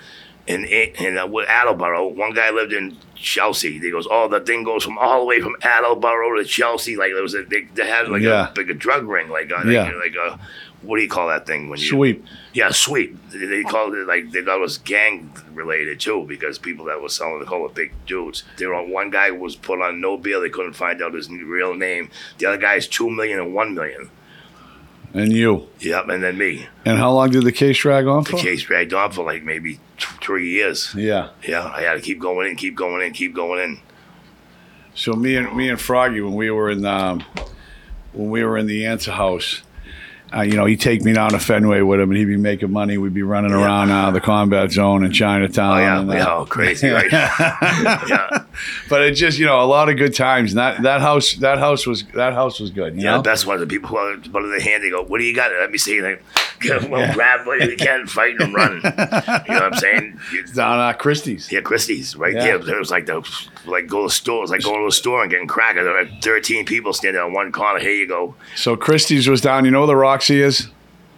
Speaker 4: Attleboro. One guy lived in Chelsea. He goes, "Oh, the thing goes from all the way from Attleboro to Chelsea." Like they had like a drug ring, like a what do you call that thing when you
Speaker 2: sweep?
Speaker 4: Yeah, sweep. They called it they thought it was gang related too because people that were selling the cola, big dudes. One guy was put on no bail. They couldn't find out his real name. The other guy is $2 million and $1 million.
Speaker 2: And you?
Speaker 4: Yep, and then me.
Speaker 2: And how long did the case drag on for?
Speaker 4: The case dragged on for like maybe 3 years.
Speaker 2: Yeah.
Speaker 4: Yeah, I had to keep going in.
Speaker 2: So me and Froggy, when we were in the Answer House, he'd take me down to Fenway with him, and he'd be making money. We'd be running around the combat zone in Chinatown.
Speaker 4: Oh yeah, crazy, right? Yeah.
Speaker 2: But it's just a lot of good times. And that house was good.
Speaker 4: The best one. The people who put in their hand, they go, "What do you got?" Let me see. We'll grab what we can, fight and run. You know what I'm saying?
Speaker 2: Down at Christie's.
Speaker 4: Yeah, Christie's, right
Speaker 2: Yeah.
Speaker 4: there. It was like go to a store. It was like going to a store and getting crackers. There were like 13 people standing on one corner. Here you go.
Speaker 2: So Christie's was down. You know where the Roxy is?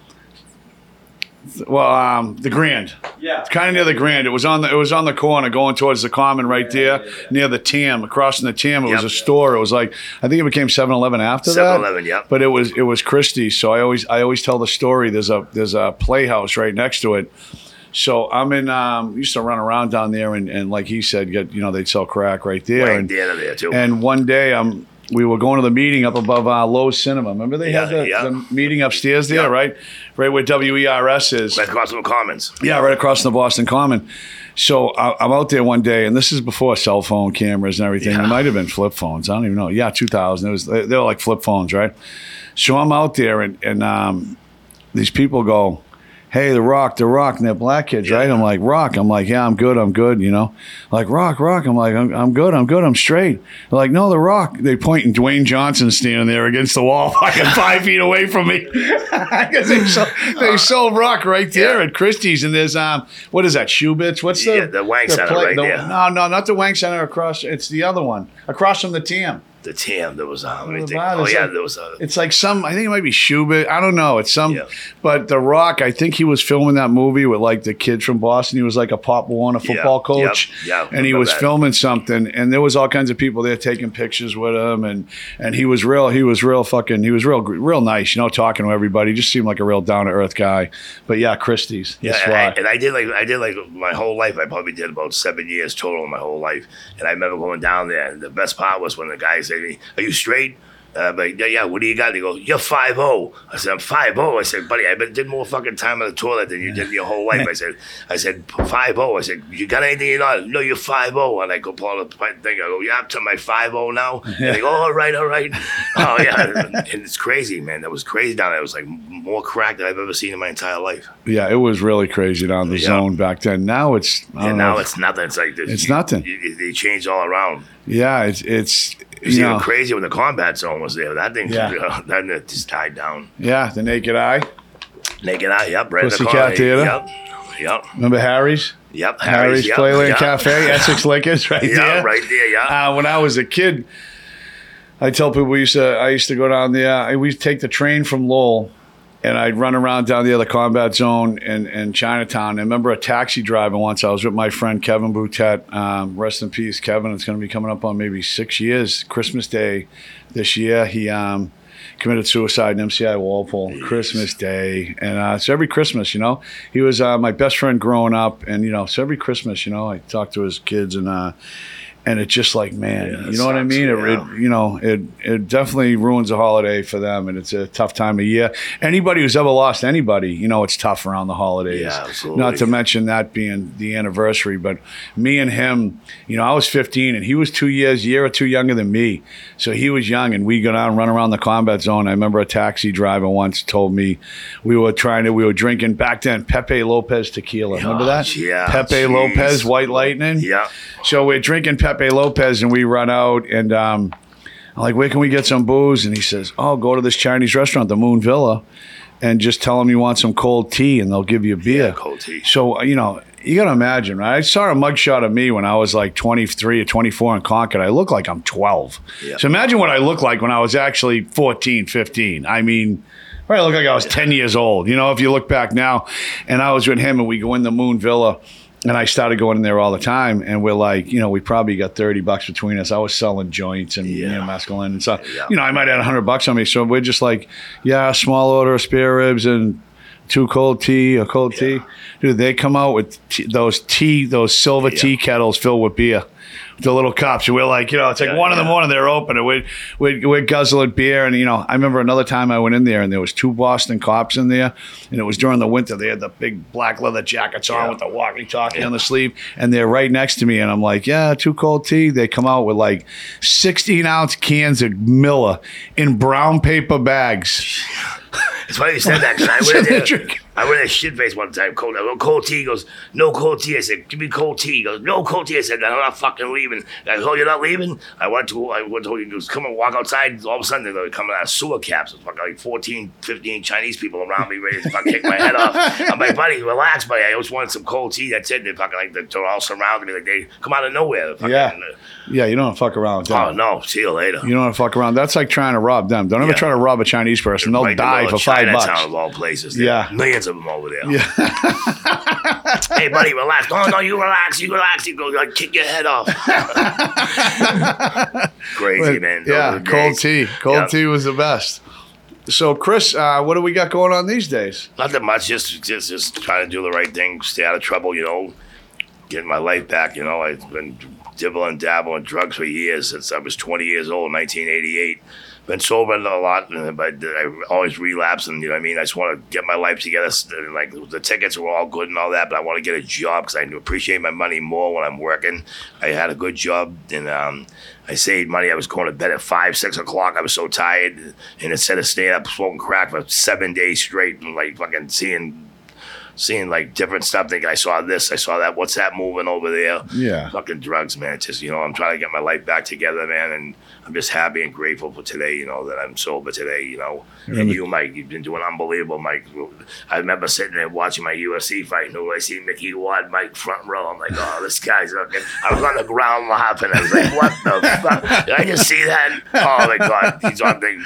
Speaker 2: Well, the Grand.
Speaker 3: Yeah.
Speaker 2: It's kind of near the Grand. It was on the corner going towards the Common right there, near the TAM. Across from the TAM, it was
Speaker 4: Yep.
Speaker 2: a store. It was like, I think it became 7-Eleven after that.
Speaker 4: 7-Eleven, yep.
Speaker 2: But it was Christie's. So I always tell the story. There's a playhouse right next to it. So I'm in. Used to run around down there, and like he said, they'd sell crack right there.
Speaker 4: Right
Speaker 2: and
Speaker 4: there too.
Speaker 2: and one day we were going to the meeting up above Lowe's Cinema. Remember they had the meeting upstairs there,
Speaker 4: Yeah.
Speaker 2: right where WERS is.
Speaker 4: Right across from the Commons.
Speaker 2: Yeah, right across from the Boston Common. So I'm out there one day, and this is before cell phone cameras and everything.
Speaker 4: Yeah.
Speaker 2: It might have been flip phones. I don't even know. Yeah, 2000. They were like flip phones, right? So I'm out there, and these people go, "Hey, the Rock," and they're black kids, right? I'm like, "Rock." I'm like, "Yeah, I'm good, Like, Rock. I'm like, I'm good, I'm straight. They're like, "No, the Rock." They point, and Dwayne Johnson standing there against the wall, fucking 5 feet away from me. Because they sold Rock right there at Christie's, and there's what is that, Schubitz? What's
Speaker 4: The Wang Center right there.
Speaker 2: No, not the Wang Center across. It's the other one across from the TAM.
Speaker 4: The TAM, there was
Speaker 2: bar,
Speaker 4: there
Speaker 2: like-
Speaker 4: was
Speaker 2: It's like I think it might be Schubert. I don't know. It's some,
Speaker 4: Yeah.
Speaker 2: but The Rock, I think he was filming that movie with like the kid from Boston. He was like a Pop Warner football coach.
Speaker 4: Yeah,
Speaker 2: And he
Speaker 4: remember
Speaker 2: was
Speaker 4: that.
Speaker 2: filming something, and there was all kinds of people there taking pictures with him, and he was real nice, talking to everybody. He just seemed like a real down to earth guy. But yeah, Christie's. That's why.
Speaker 4: And I did like my whole life. I probably did about 7 years total in my whole life. And I remember going down there, and the best part was when the guy said to me, "Are you straight?" But yeah, what do you got? They go, "You're 5'0". I said, "I'm 5'0". I said, "Buddy, did more fucking time on the toilet than you did in your whole life." I said, 5'0". I said, "You got anything you know?" "No, you're 5'0". And I go pull the thing. I go, "Yeah, up to my 5'0" now." And they go, all right. Oh yeah, and it's crazy, man. That was crazy down there. It was like more crack than I've ever seen in my entire life.
Speaker 2: Yeah, it was really crazy down the
Speaker 4: Yeah.
Speaker 2: zone back then. Now it's
Speaker 4: It's nothing. It's like this.
Speaker 2: It's nothing.
Speaker 4: They changed all around.
Speaker 2: Yeah, it's
Speaker 4: It was even crazier when the combat zone was there. That thing,
Speaker 2: Yeah.
Speaker 4: that just died down.
Speaker 2: yeah, the Naked Eye.
Speaker 4: Naked Eye, yep. Right in the
Speaker 2: Pussycat
Speaker 4: corner.
Speaker 2: Theater?
Speaker 4: Yep.
Speaker 2: Remember Harry's?
Speaker 4: Yep.
Speaker 2: Harry's
Speaker 4: yep,
Speaker 2: Playland
Speaker 4: yep.
Speaker 2: Cafe, Essex Liquors, right
Speaker 4: Yeah,
Speaker 2: there.
Speaker 4: right there. Yeah.
Speaker 2: When I was a kid, I tell people I used to go down there. We used to take the train from Lowell, and I'd run around down the other combat zone in Chinatown. I remember a taxi driver once. I was with my friend Kevin Boutet. Rest in peace, Kevin. It's going to be coming up on maybe 6 years. Christmas Day this year, he committed suicide in MCI Walpole. Christmas Day. And so every Christmas, he was my best friend growing up. And, so every Christmas, I talked to his kids, and it's just like, man,
Speaker 4: Yeah,
Speaker 2: you know what I mean?
Speaker 4: yeah.
Speaker 2: It definitely ruins a holiday for them, and it's a tough time of year. Anybody who's ever lost anybody, it's tough around the holidays.
Speaker 4: Yeah, absolutely.
Speaker 2: Not to mention that being the anniversary. But me and him, I was 15, and he was 2 years, year or two younger than me. So he was young, and we go down and run around the combat zone. I remember a taxi driver once told me we were drinking back then Pepe Lopez tequila. Remember that?
Speaker 4: Yeah.
Speaker 2: Pepe
Speaker 4: Jeez.
Speaker 2: Lopez White Lightning.
Speaker 4: Yeah.
Speaker 2: So we're drinking Pepe Lopez, and we run out, and I'm like, "Where can we get some booze?" And he says, "Oh, go to this Chinese restaurant, the Moon Villa, and just tell them you want some cold tea, and they'll give you a beer."
Speaker 4: Yeah, cold tea.
Speaker 2: So, you got to imagine, right? I saw a mugshot of me when I was like 23 or 24 in Concord. I look like I'm 12.
Speaker 4: Yeah.
Speaker 2: So imagine what I look like when I was actually 14, 15. I mean, I look like I was 10 years old, if you look back now. And I was with him, and we go in the Moon Villa. And I started going in there all the time, and we're like, we probably got $30 between us. I was selling joints and mescaline and stuff.
Speaker 4: Yeah.
Speaker 2: I might have $100 on me, so we're just like, a small order of spare ribs and 2 cold tea, a cold tea. Dude, they come out with those silver tea kettles filled with beer. The little cups, and we're like, it's like 1 in the morning. They're open, and we're guzzling beer. And I remember another time I went in there, and there was 2 Boston cops in there, and it was during the winter. They had the big black leather jackets on with the walkie-talkie on the sleeve, and they're right next to me. And I'm like, 2 cold tea. They come out with like 16-ounce cans of Miller in brown paper bags.
Speaker 4: It's funny you said that, because I went in there. I went at shit face one time. Cold tea. He goes, no cold tea. I said, give me cold tea. He goes, no cold tea. I said, I'm not fucking leaving. I go, oh, you're not leaving? I went to he goes, come and walk outside. All of a sudden, they're coming out of sewer caps. It's fucking like 14, 15 Chinese people around me ready to fucking kick my head off. I'm like, buddy, relax, buddy. I just wanted some cold tea. That's it. They're fucking like, they're all surrounding me. Like, they come out of nowhere.
Speaker 2: Yeah, you don't want to fuck around with them.
Speaker 4: Oh, no. See you later.
Speaker 2: You don't want to fuck around. That's like trying to rob them. Don't ever try to rob a Chinese person. They'll die for $5.
Speaker 4: Of all places.
Speaker 2: Yeah.
Speaker 4: Millions of them over there.
Speaker 2: Yeah.
Speaker 4: Hey, buddy, relax. No, you relax. You relax. You go, like, kick your head off. Crazy, man.
Speaker 2: Yeah, cold tea. Cold tea was the best. So, Chris, what do we got going on these days?
Speaker 4: Nothing much. Just trying to do the right thing, stay out of trouble, getting my life back. I've been dibbling, dabbling drugs for years since I was 20 years old, 1988. Been sober a lot, but I always relapse, and I just want to get my life together. Like the tickets were all good and all that, but I want to get a job because I appreciate my money more when I'm working. I had a good job, and I saved money. I was going to bed at 5, 6 o'clock. I was so tired, and instead of staying up smoking crack for 7 days straight, and like fucking seeing like different stuff, thinking I saw this, I saw that, what's that moving over there?
Speaker 2: Yeah.
Speaker 4: Fucking drugs, man. It's just, I'm trying to get my life back together, man, and I'm just happy and grateful for today, that I'm sober today, And you, Mike, you've been doing unbelievable, Mike. I remember sitting there watching my UFC fight, and I see Mickey Ward, Mike, front row. I'm like, oh, this guy's looking. I was on the ground laughing. I was like, what the fuck? Did I just see that? Oh, my God. He's on the...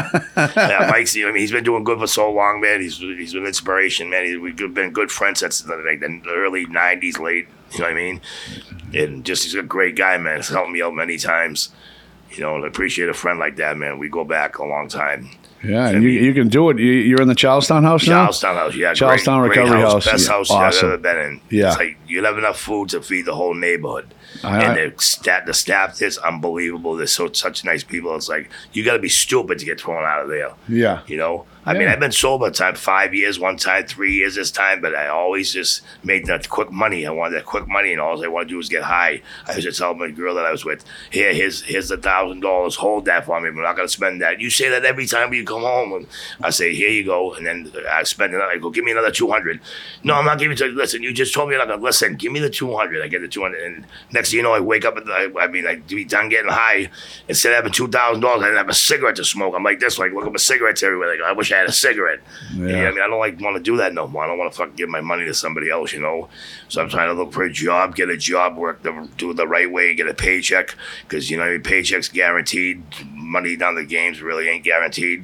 Speaker 4: Yeah, Mike's, he's been doing good for so long, man. He's an inspiration, man. We've been good friends since like the early 90s, late, you know what I mean? And just, he's a great guy, man. He's helped me out many times. And I appreciate a friend like that, man. We go back a long time.
Speaker 2: Yeah, and you can do it. You're in the Charlestown House now?
Speaker 4: Charlestown House, yeah.
Speaker 2: Charlestown
Speaker 4: great
Speaker 2: Recovery House.
Speaker 4: Best house
Speaker 2: awesome.
Speaker 4: I've ever been in.
Speaker 2: Yeah.
Speaker 4: It's like you have enough food to feed the whole neighborhood. And the staff is unbelievable. They're such nice people. It's like, you got to be stupid to get thrown out of there.
Speaker 2: Yeah.
Speaker 4: I mean, I've been sober 5 years, one time, 3 years this time, but I always just made that quick money. I wanted that quick money, and all I wanted to do was get high. I used to tell my girl that I was with, here's $1,000, hold that for me, we're not going to spend that. You say that every time you come home. And I say, here you go, and then I spend it. I go, give me another $200. No, I'm not giving it to you. Listen, you just told me you're not going to listen. Give me the $200. I get the $200, and next thing you know, I wake up, I'd be done getting high. Instead of having $2,000, I didn't have a cigarette to smoke. I'm like this, like, look at my cigarettes everywhere. Like, I wish I had a cigarette.
Speaker 2: Yeah.
Speaker 4: I don't want to do that no more. I don't want to fucking give my money to somebody else, So I'm trying to look for a job, get a job, do it the right way, get a paycheck, because paycheck's guaranteed. Money down the games really ain't guaranteed.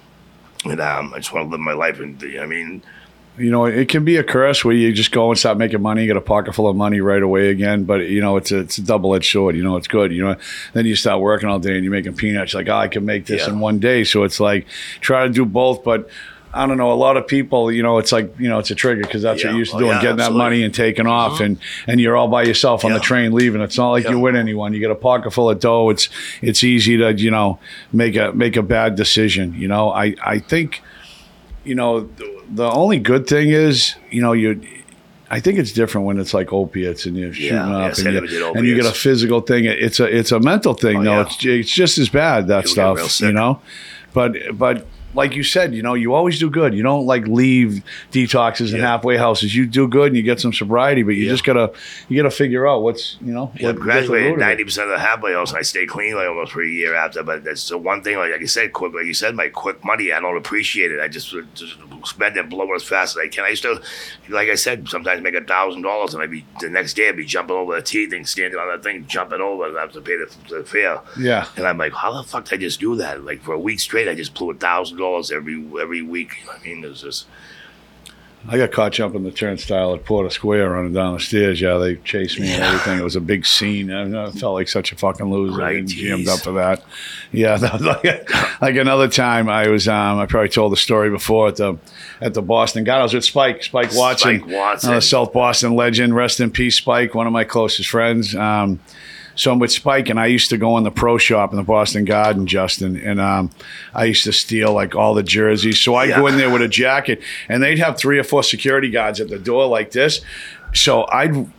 Speaker 4: And I just want to live my life, and
Speaker 2: it can be a curse where you just go and start making money, get a pocket full of money right away again. But it's a double-edged sword. It's good. Then you start working all day and you're making peanuts. Like, I can make this in one day. So it's like, try to do both. But I don't know. A lot of people, it's like, it's a trigger because that's what you're used to doing, getting that money and taking off, and you're all by yourself on the train leaving. It's not like you're with anyone. You get a pocket full of dough. It's easy to make a bad decision. I think the only good thing is I think it's different when it's like opiates and you're shooting up and you get a physical thing. It's a mental thing though. It's just as bad, that stuff. But like you said, you always do good. You don't like leave detoxes and halfway houses. You do good and you get some sobriety, but you just gotta figure out what's
Speaker 4: I graduated 90% of the halfway house, and I stayed clean like almost for a year after. But that's the one thing, like I said, my quick money, I don't appreciate it. I just spend it, blow it as fast as I can. I used to, like I said, sometimes make $1,000, and the next day I'd be jumping over the T thing, standing on that thing, jumping over, and I have to pay the fare.
Speaker 2: Yeah.
Speaker 4: And I'm like, how the fuck did I just do that? Like for a week straight, I just blew $1,000 every week. It was just.
Speaker 2: I got caught jumping the turnstile at Porter Square running down the stairs. Yeah, they chased me and everything. It was a big scene. I felt like such a fucking loser.
Speaker 4: Right,
Speaker 2: I jammed up for that. Yeah, that was like another time I was, I probably told the story before at the Boston God. I was with Spike Watson. Another South Boston legend. Rest in peace, Spike, one of my closest friends. So I'm with Spike, and I used to go in the pro shop in the Boston Garden, Justin, and I used to steal like all the jerseys. So I'd go in there with a jacket, and they'd have 3 or 4 security guards at the door like this. So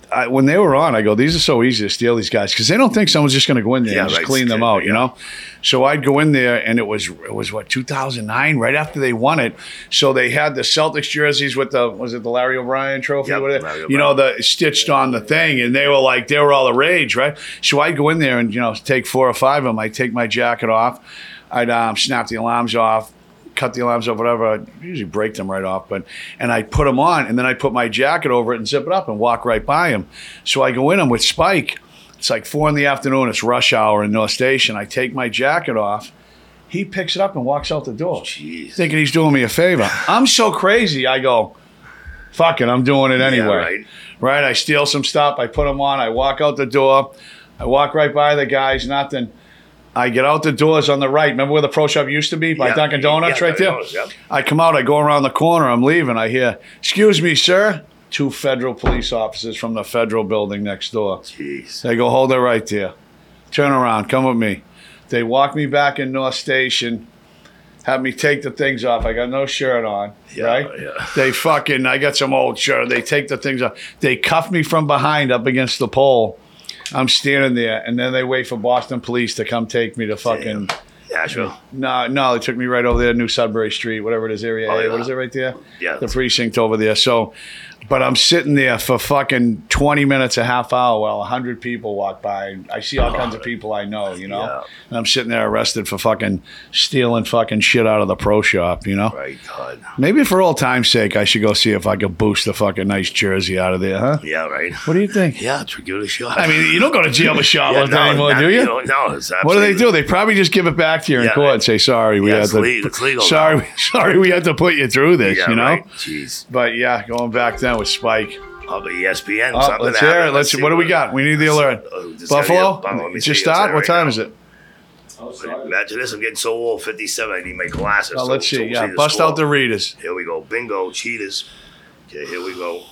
Speaker 2: when they were on, I go, these are so easy to steal, these guys, because they don't think someone's just going to go in there and just clean them out, you know? So I'd go in there, and it was what, 2009, right after they won it. So they had the Celtics jerseys with was it the Larry O'Brien trophy?
Speaker 4: Yep,
Speaker 2: Whatever?
Speaker 4: Larry
Speaker 2: You know, the stitched on the thing, and they were all the rage, right? So I'd go in there and, take 4 or 5 of them. I'd take my jacket off. I'd snap the alarms off, cut the alarms off, whatever. I'd usually break them right off, and I'd put them on, and then I'd put my jacket over it and zip it up and walk right by them. So I go in them with Spike. It's like 4 PM. It's rush hour in North Station. I take my jacket off. He picks it up and walks out the door,
Speaker 4: Jeez.
Speaker 2: thinking he's doing me a favor. I'm so crazy. I go, fuck it, I'm doing it anyway. Right? I steal some stuff. I put them on. I walk out the door. I walk right by the guys, nothing. I get out the doors on the right. Remember where the pro shop used to be? By Dunkin' Donuts right there?
Speaker 4: Yep.
Speaker 2: I come out. I go around the corner. I'm leaving. I hear, excuse me, sir. 2 federal police officers from the federal building next door.
Speaker 4: Jeez.
Speaker 2: They go, hold it right there. Turn around. Come with me. They walk me back in North Station, have me take the things off. I got no shirt on, right?
Speaker 4: Yeah.
Speaker 2: They I got some old shirt. They take the things off. They cuff me from behind up against the pole. I'm standing there, and then they wait for Boston police to come take me to fucking...
Speaker 4: Nashville.
Speaker 2: No, they took me right over there, New Sudbury Street, whatever it is, area A. What is it right there?
Speaker 4: Yeah.
Speaker 2: The precinct over there. So, but I'm sitting there for fucking 20 minutes, a half hour while 100 people walk by. I see all kinds of people I know,
Speaker 4: Yeah.
Speaker 2: And I'm sitting there arrested for fucking stealing fucking shit out of the pro shop,
Speaker 4: Right, God.
Speaker 2: Maybe for old time's sake, I should go see if I could boost a fucking nice jersey out of there, huh?
Speaker 4: Yeah, right.
Speaker 2: What do you think?
Speaker 4: Yeah, give it a shot.
Speaker 2: I mean, you don't go to jail for shoplifting anymore, do you?
Speaker 4: No, it's
Speaker 2: What do they do? They probably just give it back to you in court and say, sorry, we had
Speaker 4: it's
Speaker 2: to.
Speaker 4: It's legal.
Speaker 2: Sorry, we had to put you through this,
Speaker 4: Right. Jeez.
Speaker 2: But yeah, going back then with Spike.
Speaker 4: Oh, the ESPN.
Speaker 2: Oh,
Speaker 4: Something
Speaker 2: let's hear it.
Speaker 4: happened.
Speaker 2: What do we got? We need the alert. Buffalo?
Speaker 4: Let me
Speaker 2: Just
Speaker 4: see.
Speaker 2: start?
Speaker 4: It's
Speaker 2: What time is it?
Speaker 3: Oh, sorry.
Speaker 4: Imagine this. I'm getting so old. 57. I need my glasses.
Speaker 2: Oh, let's see.
Speaker 4: we'll
Speaker 2: Yeah,
Speaker 4: the
Speaker 2: bust
Speaker 4: score.
Speaker 2: out the readers.
Speaker 4: Here we go. Bingo. Cheetahs. Okay, here we go.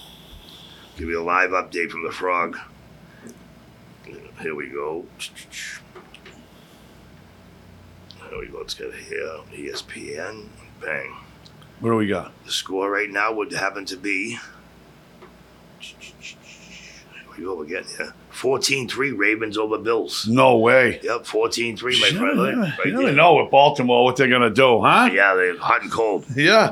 Speaker 4: Give you a live update from the Frog. Here we go. Here we go. Let's get here. ESPN. Bang.
Speaker 2: What do we got?
Speaker 4: The score right now would happen to be. Here we go again. Yeah. 14-3 Ravens over Bills.
Speaker 2: No way.
Speaker 4: Yep, 14-3, my friend. Right
Speaker 2: You never
Speaker 4: there.
Speaker 2: know with Baltimore what they're going to do, huh?
Speaker 4: Yeah, they're hot and cold.
Speaker 2: Yeah.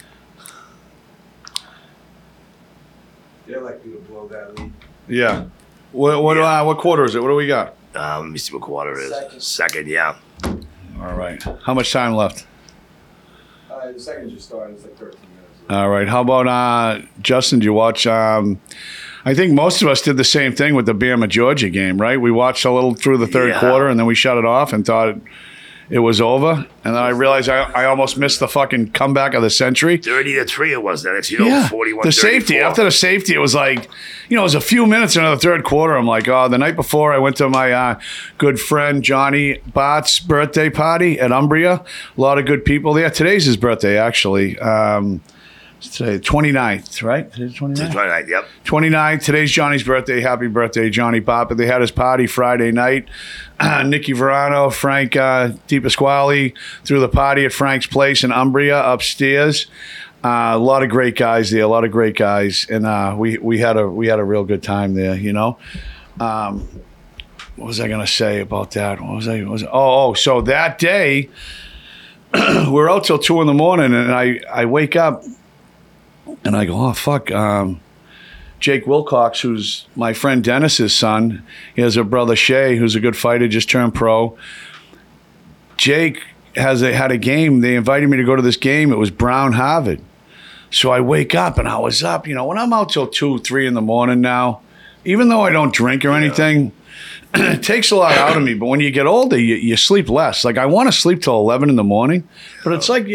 Speaker 3: They're likely to blow that lead.
Speaker 2: Yeah. What quarter is it? What do we got?
Speaker 4: Let me see what quarter it is.
Speaker 3: Second.
Speaker 4: Second, yeah.
Speaker 2: All right. How much time left?
Speaker 3: The second just started. It's like 13 minutes.
Speaker 2: All right. How about Justin? Did you watch? I think most of us did the same thing with the Bama Georgia game, right? We watched a little through the third quarter, and then we shut it off and thought it was over. And then I realized I almost missed the fucking comeback of the century.
Speaker 4: 30-3 it was then. It's 41-34.
Speaker 2: The safety. After the safety, it was like, it was a few minutes into the third quarter. I'm like, the night before I went to my good friend Johnny Bott's birthday party at Umbria. A lot of good people there. Today's his birthday, actually. Today, 29th, right? Today's 29th?
Speaker 4: 29th, yep.
Speaker 2: 29th. Today's Johnny's birthday. Happy birthday, Johnny Pop. But they had his party Friday night. Nicky Verano, Frank DiPasquale threw the party at Frank's place in Umbria upstairs. A lot of great guys there. A lot of great guys, and we had a real good time there. What was I gonna say about that? So that day we're out till 2 a.m, and I wake up. And I go, oh, fuck. Jake Wilcox, who's my friend Dennis's son, he has a brother, Shay, who's a good fighter, just turned pro. Jake had a game. They invited me to go to this game. It was Brown-Harvard. So I wake up, and I was up. When I'm out till 2, 3 in the morning now, even though I don't drink or anything, it takes a lot out of me. But when you get older, you sleep less. Like, I want to sleep till 11 in the morning, but it's like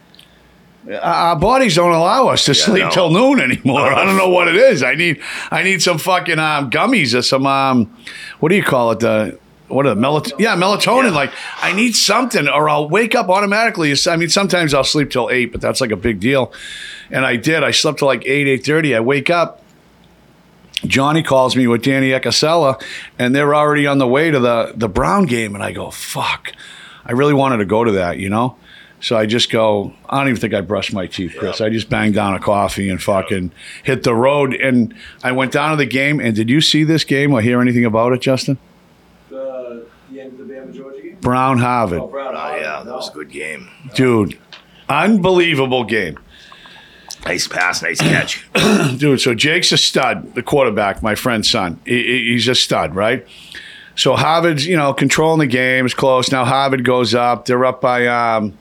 Speaker 2: our bodies don't allow us to sleep till noon anymore. I don't know what it is. I need some fucking gummies or some what do you call it? Melatonin? Yeah, melatonin. Yeah. Like, I need something, or I'll wake up automatically. I mean, sometimes I'll sleep till 8, but that's like a big deal. And I did. I slept till like 8:30. I wake up. Johnny calls me with Danny Ecasella, and they're already on the way to the Brown game. And I go, fuck. I really wanted to go to that, So I just go, I don't even think I brushed my teeth, Chris. I just banged down a coffee and fucking hit the road. And I went down to the game. And did you see this game or hear anything about it, Justin?
Speaker 3: The end of the Bama Georgia game?
Speaker 2: Brown Harvard.
Speaker 3: Oh, Brown.
Speaker 4: Oh, yeah, that was a good game.
Speaker 2: Dude, unbelievable game.
Speaker 4: Nice pass, nice catch.
Speaker 2: Dude, so Jake's a stud, the quarterback, my friend's son. He's a stud, right? So Harvard's, controlling the game. It's close. Now Harvard goes up. They're up by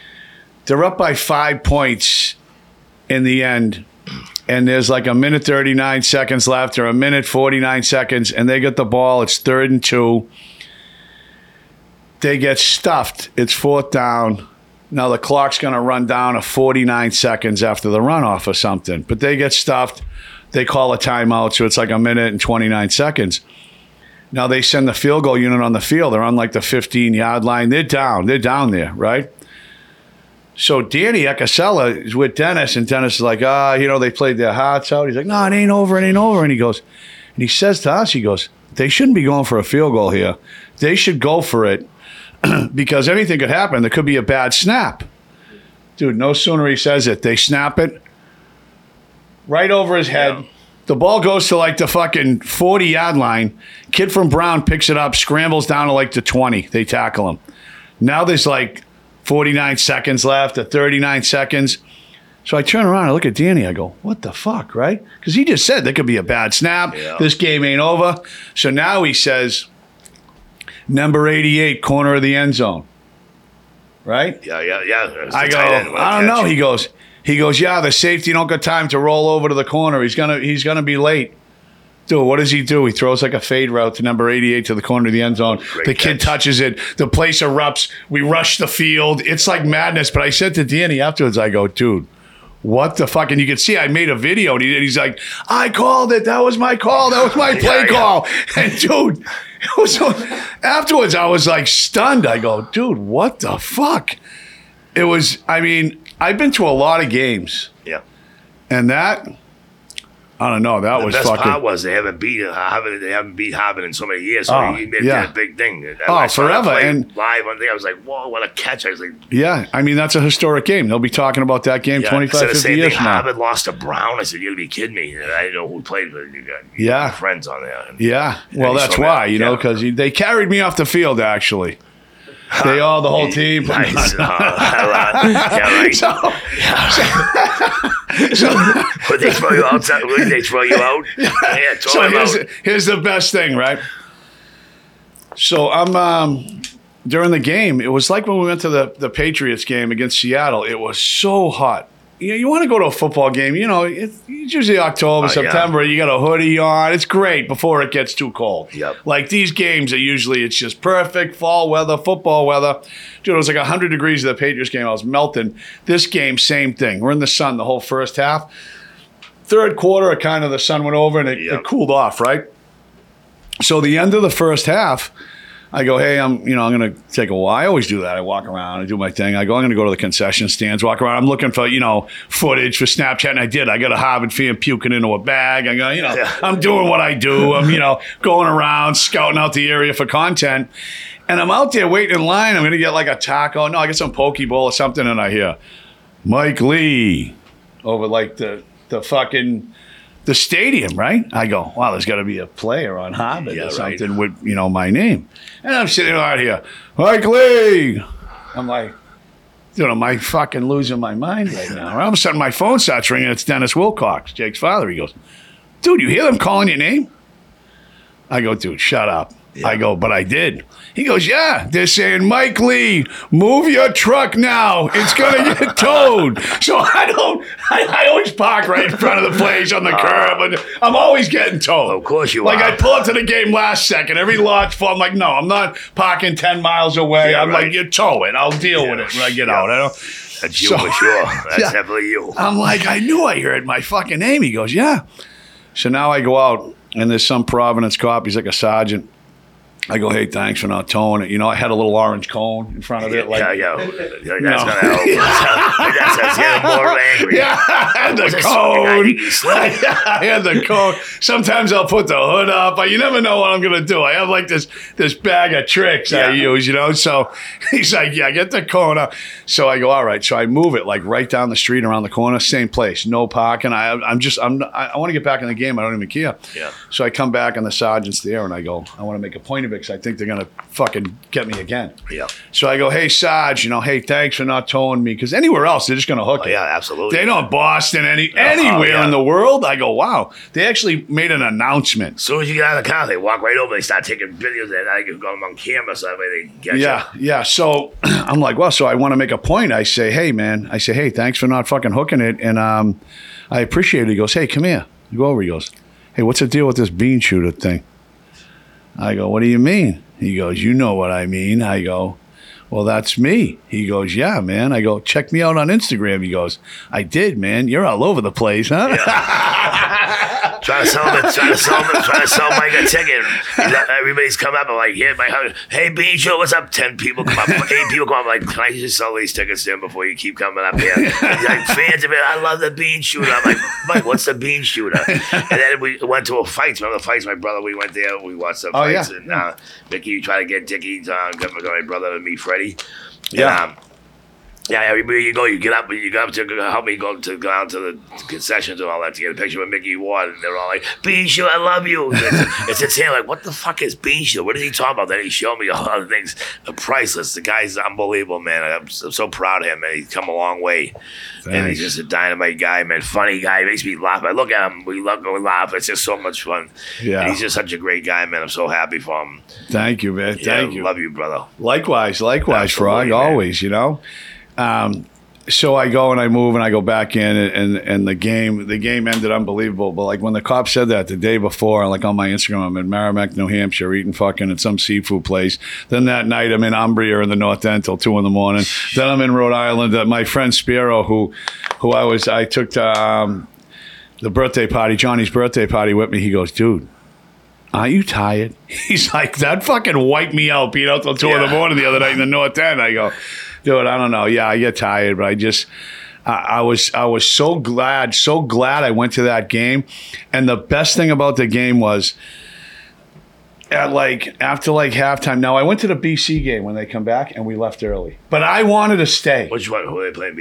Speaker 2: 5 points in the end. And there's like a minute 39 seconds left or a minute 49 seconds. And they get the ball. It's 3rd and 2. They get stuffed. It's 4th down. Now the clock's going to run down to 49 seconds after the runoff or something. But they get stuffed. They call a timeout, so it's like a minute and 29 seconds. Now they send the field goal unit on the field. They're on like the 15-yard line. They're down. They're down there, right? So Danny Ecasella is with Dennis, and Dennis is like, they played their hearts out. He's like, no, it ain't over. And he goes, and he says to us, he goes, they shouldn't be going for a field goal here. They should go for it. Because anything could happen. There could be a bad snap. Dude, no sooner he says it, they snap it right over his head. Yeah. The ball goes to like the fucking 40-yard line. Kid from Brown picks it up, scrambles down to like the 20. They tackle him. Now there's like 49 seconds left, or 39 seconds. So I turn around, I look at Danny, I go, what the fuck, right? Because he just said there could be a bad snap. Yeah. This game ain't over. So now he says, number 88, corner of the end zone. Right?
Speaker 4: Yeah.
Speaker 2: I go, I don't know. He goes, yeah, the safety don't got time to roll over to the corner. He's gonna be late. Dude, what does he do? He throws like a fade route to number 88 to the corner of the end zone. The kid touches it. The place erupts. We rush the field. It's like madness. But I said to Danny afterwards, I go, dude, what the fuck? And you can see I made a video, and he's like, I called it. That was my call. That was my play call. And dude, it was afterwards I was like stunned. I go, dude, what the fuck? It was, I've been to a lot of games.
Speaker 4: Yeah.
Speaker 2: And that, I don't know. That was fucking.
Speaker 4: The best part was they haven't beat Harvard in so many years. So he made a big thing.
Speaker 2: Forever. And
Speaker 4: live on there, I was like, whoa, what a catch. I was like,
Speaker 2: yeah, that's a historic game. They'll be talking about that game 25, 50 years from now.
Speaker 4: Harvard lost to Brown. I said, you're going to be kidding me. And I didn't know who played, but you got friends on there.
Speaker 2: Yeah. Well, that's why, because they carried me off the field, actually. The whole team.
Speaker 4: Nice. Yeah, right. So, would they throw you outside? Would they throw you out? Yeah,
Speaker 2: so here's the best thing, right? So I'm during the game. It was like when we went to the Patriots game against Seattle. It was so hot. You want to go to a football game, it's usually October, September. Yeah. You got a hoodie on. It's great before it gets too cold.
Speaker 4: Yep.
Speaker 2: Like these games are usually, it's just perfect fall weather, football weather. Dude, it was like 100 degrees at the Patriots game. I was melting. This game, same thing. We're in the sun the whole first half. Third quarter, the sun went over and it cooled off, right? So the end of the first half, I go, hey, I'm going to take a walk. I always do that. I walk around. I do my thing. I go, I'm going to go to the concession stands, walk around. I'm looking for, footage for Snapchat, and I did. I got a Harvard fan puking into a bag. I go, I'm doing what I do. I'm, going around, scouting out the area for content. And I'm out there waiting in line. I'm going to get like a taco. No, I get some poke bowl or something, and I hear Mike Lee over like the fucking... the stadium, right? I go, wow, there's got to be a player on Harvard or something with, my name. And I'm sitting out here, Mike Lee. I'm like, am I fucking losing my mind right now? All of a sudden, my phone starts ringing. It's Dennis Wilcox, Jake's father. He goes, dude, you hear them calling your name? I go, dude, shut up. Yeah. I go, but I did. He goes, yeah, they're saying, Mike Lee, move your truck now. It's going to get towed. So I always park right in front of the place on the curb, and I'm always getting towed.
Speaker 4: Of course you
Speaker 2: are.
Speaker 4: Like,
Speaker 2: I pull up to the game last second. Every lot's full. I'm like, no, I'm not parking 10 miles away.
Speaker 4: Yeah,
Speaker 2: I'm like, you tow it. I'll deal with it when I get out.
Speaker 4: That's you for sure. That's definitely you.
Speaker 2: I'm like, I knew I heard my fucking name. He goes, yeah. So now I go out, and there's some Providence cop. He's like a sergeant. I go, hey, thanks for not towing it. You know, I had a little orange cone in front of it. Like,
Speaker 4: That's gonna help. That's more angry.
Speaker 2: Yeah, I had the cone. I had the cone. Sometimes I'll put the hood up, but you never know what I'm gonna do. I have like this bag of tricks I use, you know. So he's like, yeah, get the cone up. So I go, all right. So I move it like right down the street around the corner, same place, no parking. I want to get back in the game. I don't even care.
Speaker 4: Yeah.
Speaker 2: So I come back and the sergeant's there, and I go, I want to make a point of it because I think they're gonna fucking get me again.
Speaker 4: Yeah.
Speaker 2: So I go, hey, Sarge, you know, hey, thanks for not towing me. Because anywhere else, they're just going to hook it.
Speaker 4: Yeah, absolutely.
Speaker 2: They don't Boston anywhere in the world. I go, wow. They actually made an announcement.
Speaker 4: As soon as you get out of the car, they walk right over. They start taking videos. And I can go on camera so that way they get you.
Speaker 2: Yeah. So I'm like, well, so I want to make a point. I say, hey, man. I say, hey, thanks for not fucking hooking it. And I appreciate it. He goes, hey, come here. I go over. He goes, hey, what's the deal with this bean shooter thing? I go, what do you mean? He goes, you know what I mean. I go, well, that's me. He goes, yeah, man. I go, check me out on Instagram. He goes, I did, man. You're all over the place, huh?
Speaker 4: Yeah. Trying to sell Mike a ticket. Everybody's come up and like, yeah, my husband, hey, Bean Show, what's up? 10 people come up. 8 people come up like, can I just sell these tickets to him before you keep coming up here? He's like, fans of it, I love the Bean Shooter. I'm like, Mike, what's the Bean Shooter? And then we went to a fight. Remember the fights? My brother, we went there. We watched the fights.
Speaker 2: Yeah.
Speaker 4: And Mickey, you try to get Dickie, got my brother and me, Freddie.
Speaker 2: Yeah.
Speaker 4: And, yeah, everywhere you go, you get up to help me go down to the concessions and all that to get a picture with Mickey Ward, and they're all like, Bean Shoot, I love you. It's insane. Like, what the fuck is Bean Shoot? What is he talking about? Then he showed me all the things. Priceless. The guy's unbelievable, man. I'm so proud of him, man. He's come a long way. Thanks. And he's just a dynamite guy, man. Funny guy. He makes me laugh. I look at him. We laugh. It's just so much fun. Yeah. And he's just such a great guy, man. I'm so happy for him.
Speaker 2: Thank you, man. Thank you.
Speaker 4: Love you, brother.
Speaker 2: Likewise, Frog. Always, you know. So I go and I move and I go back in and the game ended unbelievable. But like when the cop said that the day before, like on my Instagram, I'm in Merrimack, New Hampshire, eating fucking at some seafood place. Then that night I'm in Umbria in the North End till 2 a.m. Then I'm in Rhode Island. My friend Spiro, who I took to the birthday party, Johnny's birthday party with me. He goes, dude, aren't you tired? He's like, that fucking wiped me out, being out till 2 a.m. the other night in the North End. I go, dude, I don't know. Yeah, I get tired, but I was so glad I went to that game. And the best thing about the game was after halftime. Now I went to the BC game when they come back and we left early. But I wanted to stay.
Speaker 4: Which one? Who are they playing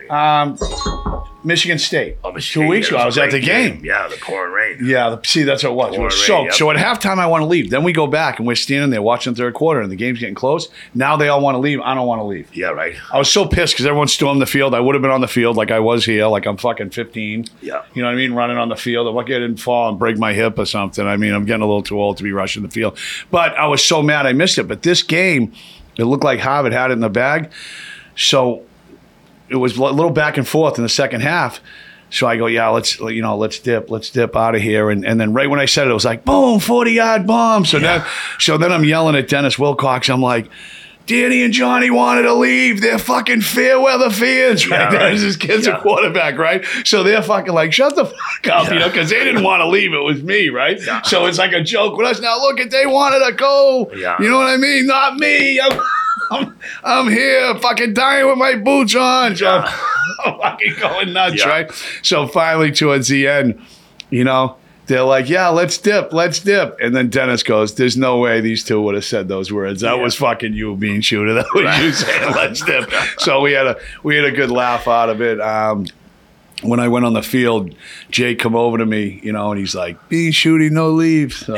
Speaker 4: BC?
Speaker 2: Michigan State.
Speaker 4: Oh, Michigan.
Speaker 2: 2 weeks ago, I was at the game.
Speaker 4: Yeah, the pouring rain.
Speaker 2: Yeah, that's what it was. It was soaked. Yep. So at halftime, I want to leave. Then we go back and we're standing there watching the third quarter, and the game's getting close. Now they all want to leave. I don't want to leave.
Speaker 4: Yeah, right.
Speaker 2: I was so pissed because everyone stormed the field. I would have been on the field like I was here, like I'm fucking 15.
Speaker 4: Yeah.
Speaker 2: You know what I mean? Running on the field. I'm lucky I didn't fall and break my hip or something. I mean, I'm getting a little too old to be rushing the field. But I was so mad I missed it. But this game, it looked like Harvard had it in the bag. So it was a little back and forth in the second half. So I go, yeah, let's dip out of here. And then right when I said it, it was like, boom, 40-yard bomb. So then I'm yelling at Dennis Wilcox. I'm like, Danny and Johnny wanted to leave. They're fucking fair weather fans, right? Yeah, right. This kid's a quarterback, right? So they're fucking like, shut the fuck up, you know, because they didn't want to leave. It was me, right? Yeah. So it's like a joke with us. Now look, they wanted to go. Yeah. You know what I mean? Not me. I'm here fucking dying with my boots on. So I'm fucking going nuts, right? So finally towards the end, you know, they're like, yeah, let's dip. And then Dennis goes, there's no way these two would have said those words. That was fucking you, Bean Shooter. That was you saying, let's dip. So we had a good laugh out of it. When I went on the field, Jake come over to me, you know, and he's like, Bean Shooty, no leave. So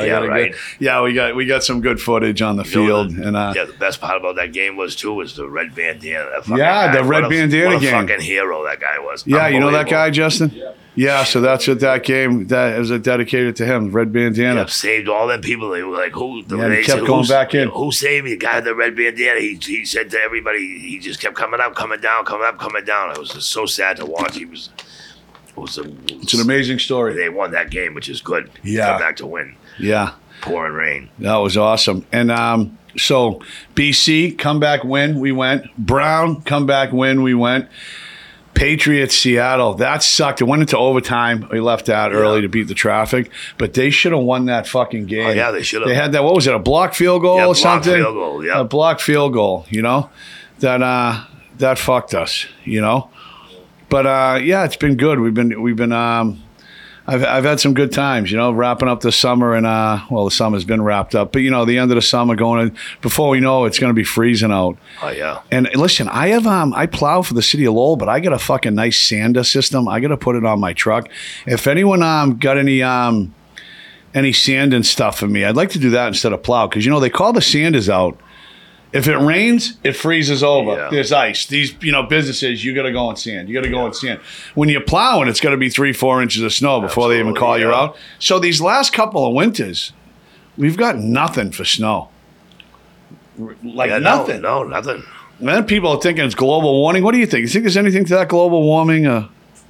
Speaker 2: we got some good footage on the field. And
Speaker 4: the best part about that game was the red bandana.
Speaker 2: The red bandana game.
Speaker 4: What a fucking hero that guy was.
Speaker 2: Yeah, you know that guy, Justin? Yeah, so that's what that game, that was dedicated to him, red bandana.
Speaker 4: Yep, saved all them people. They were like, who?
Speaker 2: He kept going back in.
Speaker 4: Who saved me? The guy with the red bandana. He said to everybody, he just kept coming up, coming down, coming up, coming down. It was just so sad to watch. It's
Speaker 2: an amazing story.
Speaker 4: They won that game, which is good.
Speaker 2: Yeah.
Speaker 4: Come back to win.
Speaker 2: Yeah.
Speaker 4: Pouring rain.
Speaker 2: That was awesome. And so BC, comeback win, we went. Brown, comeback win, we went. Patriots, Seattle. That sucked. It went into overtime. We left out early to beat the traffic, but they should have won that fucking game.
Speaker 4: Oh, yeah, they should have.
Speaker 2: They had that. What was it? A blocked field goal or something?
Speaker 4: Field goal, yeah.
Speaker 2: A blocked field goal. You know, that fucked us. You know, but yeah, it's been good. We've been. I've had some good times, you know, wrapping up the summer and well, the summer's been wrapped up, but you know, the end of the summer going in, before we know it's going to be freezing out.
Speaker 4: Oh yeah.
Speaker 2: And listen, I plow for the city of Lowell, but I got a fucking nice sander system. I got to put it on my truck. If anyone got any sand and stuff for me, I'd like to do that instead of plow, because you know they call the sanders out. If it rains, it freezes over.
Speaker 4: Yeah.
Speaker 2: There's ice. These, businesses, you got to go and sand. You got to go and sand. When you're plowing, it's got to be 3-4 inches of snow before they even call you out. So these last couple of winters, we've got nothing for snow. Nothing.
Speaker 4: No, nothing.
Speaker 2: And then people are thinking it's global warming. What do you think? You think there's anything to that global warming?
Speaker 3: I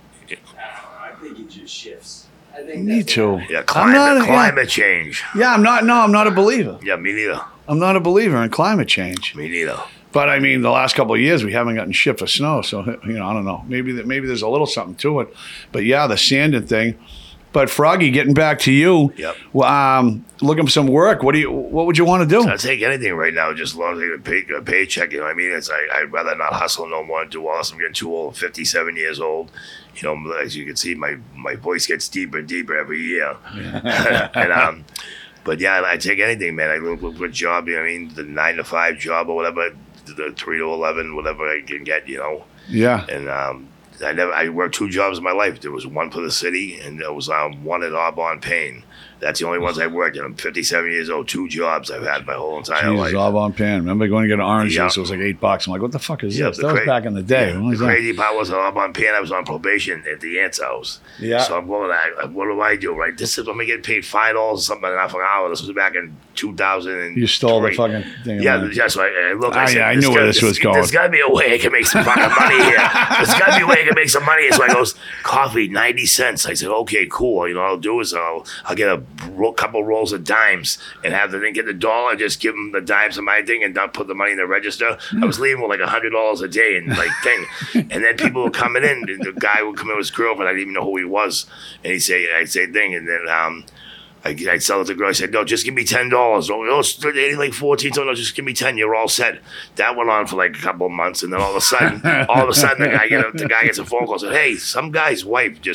Speaker 3: think it just shifts. I think
Speaker 2: Me too.
Speaker 4: Yeah, climate change.
Speaker 2: Yeah, I'm not a believer.
Speaker 4: Yeah, me neither.
Speaker 2: I'm not a believer in climate change.
Speaker 4: Me neither.
Speaker 2: But I mean, the last couple of years we haven't gotten shit for snow, so I don't know. Maybe there's a little something to it. But yeah, the sanding thing. But Froggy, getting back to you,
Speaker 4: Yep.
Speaker 2: Looking for some work. What would you want to do?
Speaker 4: I'll take anything right now, just as long as I get a paycheck. You know what I mean? I'd rather not hustle no more and do all this. I'm getting too old, 57 years old. You know, as you can see, my voice gets deeper and deeper every year. And but yeah, I take anything, man. I look for a job. You know what I mean? The 9 to 5 job or whatever, the 3 to 11, whatever I can get. You know.
Speaker 2: Yeah.
Speaker 4: And I worked 2 jobs in my life. There was one for the city, and there was one at Audubon Payne. That's the only ones I worked in. I'm 57 years old. 2 jobs I've had my whole entire life.
Speaker 2: Audubon Pan. Remember going to get an orange juice? It was like $8. I'm like, what the fuck is this? That was back in the day.
Speaker 4: The crazy part was Audubon Pan. I was on probation at the aunt's house. Yeah. So I'm going, what do I do, right? This is, I'm going to get paid $5 or something an hour. This was back in 2000.
Speaker 2: You stole the fucking thing.
Speaker 4: Yeah, that's right. I said,
Speaker 2: I knew where this was going.
Speaker 4: There's got to be a way I can make some fucking money here. There's got to be a way I can make some money. So I goes, coffee, 90 cents. I said, okay, cool. You know what I'll do is I'll get a couple rolls of dimes and have them get the dollar, just give them the dimes of my thing and not put the money in the register. I was leaving with like $100 a day and like thing. And then people were coming in. And the guy would come in with his girlfriend. I didn't even know who he was. And I'd say thing. And then I'd sell it to the girl. I said, no, just give me $10. Oh, it's like 14. So no, just give me 10. You're all set. That went on for like a couple of months. And then all of a sudden, the guy gets a phone call. Said, hey, some wife's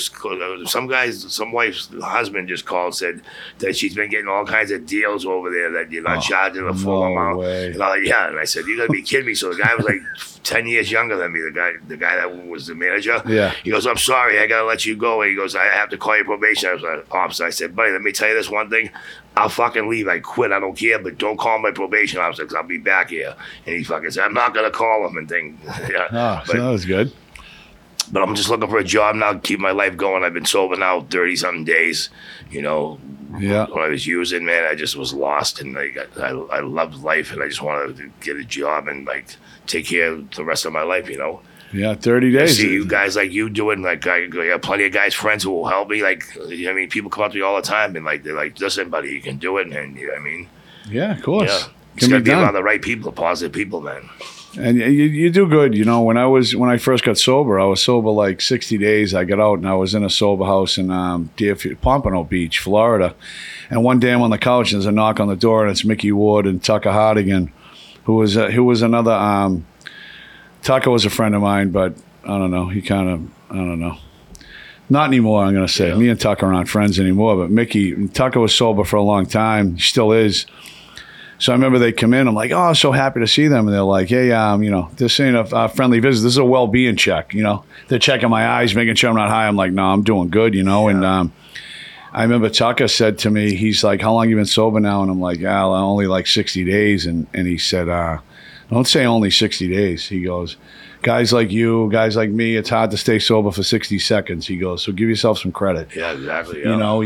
Speaker 4: husband just called, said that she's been getting all kinds of deals over there that you're not charging the full amount.
Speaker 2: Way.
Speaker 4: And I'm like, yeah. And I said, you got to be kidding me. So the guy was like 10 years younger than me, the guy that was the manager.
Speaker 2: Yeah.
Speaker 4: He goes, I'm sorry, I got to let you go. And he goes, I have to call your probation. I was like, officer. I said, buddy, let me tell you this one thing. I'll fucking leave. I quit. I don't care, but don't call my probation officer because I'll be back here. And he fucking said, I'm not going to call him and thing. Yeah.
Speaker 2: So that was good.
Speaker 4: But I'm just looking for a job now to keep my life going. I've been sober now 30-something days. You know,
Speaker 2: yeah.
Speaker 4: When I was using, man, I just was lost. And like, I loved life, and I just wanted to get a job and like take care of the rest of my life, you know.
Speaker 2: Yeah, 30 days.
Speaker 4: I see you guys like you doing, like I have plenty of guys, friends who will help me. Like, I mean, people come up to me all the time and like, they're like, listen, buddy, you can do it. And you know what I mean?
Speaker 2: Yeah, of course.
Speaker 4: Yeah. It's got to be around the right people, positive people, man.
Speaker 2: And you do good. You know, when I first got sober, I was sober like 60 days. I got out and I was in a sober house in Pompano Beach, Florida. And one day I'm on the couch and there's a knock on the door and it's Mickey Ward and Tucker Hardigan, who was another. Tucker was a friend of mine, but I don't know. I don't know. Not anymore, I'm going to say. Yeah. Me and Tucker aren't friends anymore, but Tucker was sober for a long time. He still is. So I remember they come in. I'm like, oh, so happy to see them. And they're like, hey, this ain't a friendly visit. This is a well-being check, you know. They're checking my eyes, making sure I'm not high. I'm like, no, I'm doing good, you know. Yeah. And I remember Tucker said to me, he's like, how long you been sober now? And I'm like, only like 60 days. And he said, don't say only 60 days. He goes, guys like you, guys like me, it's hard to stay sober for 60 seconds. He goes, so give yourself some credit.
Speaker 4: Yeah, exactly. Yeah.
Speaker 2: You know,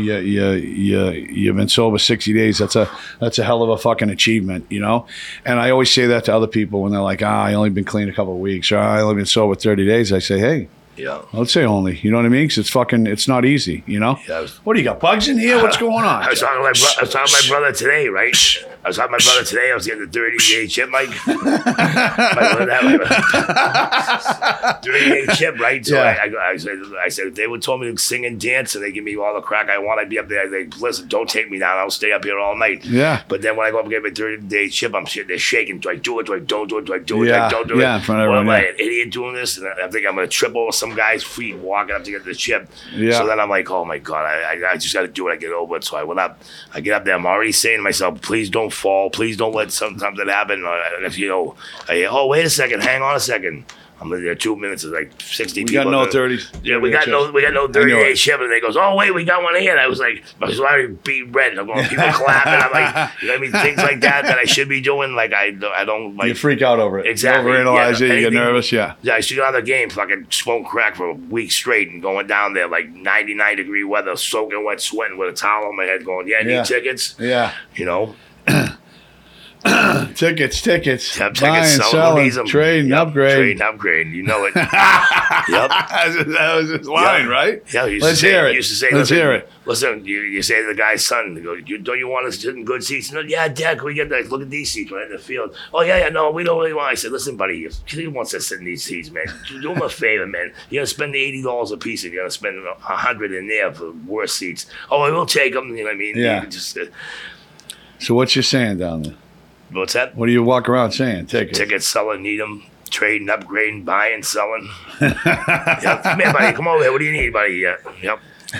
Speaker 2: you've been sober 60 days. That's a hell of a fucking achievement, you know? And I always say that to other people when they're like, I only been clean a couple of weeks, or I only been sober 30 days. I say, hey,
Speaker 4: yeah,
Speaker 2: let's say only. You know what I mean? Because it's not easy, you know?
Speaker 4: Yeah,
Speaker 2: what do you got, bugs in here? What's going on?
Speaker 4: I was talking to my brother today, right? I was talking to my brother today. I was getting the 30-day chip, Mike. Mike, what that? 30-day chip, right? So
Speaker 2: Yeah.
Speaker 4: I said, if they would told me to sing and dance and they give me all the crack I want, I'd be up there. They listen, don't take me down. I'll stay up here all night.
Speaker 2: Yeah.
Speaker 4: But then when I go up and get my 30-day chip, I'm sitting there shaking. Do I do it? Do I don't do it? Do I do it?
Speaker 2: Yeah.
Speaker 4: Do I don't do it?
Speaker 2: Yeah, in front of
Speaker 4: What am I,
Speaker 2: everyone,
Speaker 4: an idiot doing this? And I think I'm going to trip over some guy's feet walking up to get the chip.
Speaker 2: Yeah.
Speaker 4: So then I'm like, oh my God, I just got to do it. I get over it. So I went up. I get up there. I'm already saying to myself, please don't fall. Please don't let sometimes it happen. And if I hear, oh, wait a second. Hang on a second. I'm there 2 minutes. It's like 60
Speaker 2: We
Speaker 4: people.
Speaker 2: got no 30s.
Speaker 4: Yeah, we got no 30-day chip. And they goes, oh, wait, we got one here. And I was like, I was already beat red. I'm going, people clapping. I'm like, you know what I mean? Things like that I should be doing. Like, I don't like.
Speaker 2: You freak out over it.
Speaker 4: Exactly.
Speaker 2: You overanalyze it. You get
Speaker 4: anything-
Speaker 2: nervous. Yeah.
Speaker 4: Yeah, I should get on the game, fucking smoke crack for a week straight and going down there like 99-degree weather, soaking wet, sweating with a towel on my head going, yeah,
Speaker 2: Yeah.
Speaker 4: need tickets?
Speaker 2: Yeah.
Speaker 4: You know?
Speaker 2: Tickets.
Speaker 4: Have
Speaker 2: Buying,
Speaker 4: tickets, who
Speaker 2: selling,
Speaker 4: needs 'em?
Speaker 2: trading,
Speaker 4: Yep,
Speaker 2: upgrade.
Speaker 4: Trading, upgrade. You know it. Yep.
Speaker 2: That was his line,
Speaker 4: Yeah.
Speaker 2: right?
Speaker 4: Yeah, he used
Speaker 2: Let's
Speaker 4: to say,
Speaker 2: hear it.
Speaker 4: he used to say,
Speaker 2: Let's
Speaker 4: listen,
Speaker 2: hear it.
Speaker 4: Listen, you say to the guy's son, don't you want us to sit in good seats? No, yeah, Dad, can we get that? Look at these seats right in the field. Oh, yeah, no, we don't really want. I said, listen, buddy, he wants us to sit in these seats, man. Do him a favor, man. You're going to spend the $80 a piece and you're going to spend $100 in there for worse seats. Oh, we'll take them. You know what I mean?
Speaker 2: Yeah.
Speaker 4: You just,
Speaker 2: So what's you saying down there?
Speaker 4: what's that?
Speaker 2: What do you walk around saying? Tickets.
Speaker 4: Tickets, selling, need them. Trading, upgrading, buying, selling. Yep. Come here, buddy. Come over here. What do you need, buddy? Yeah. Yep.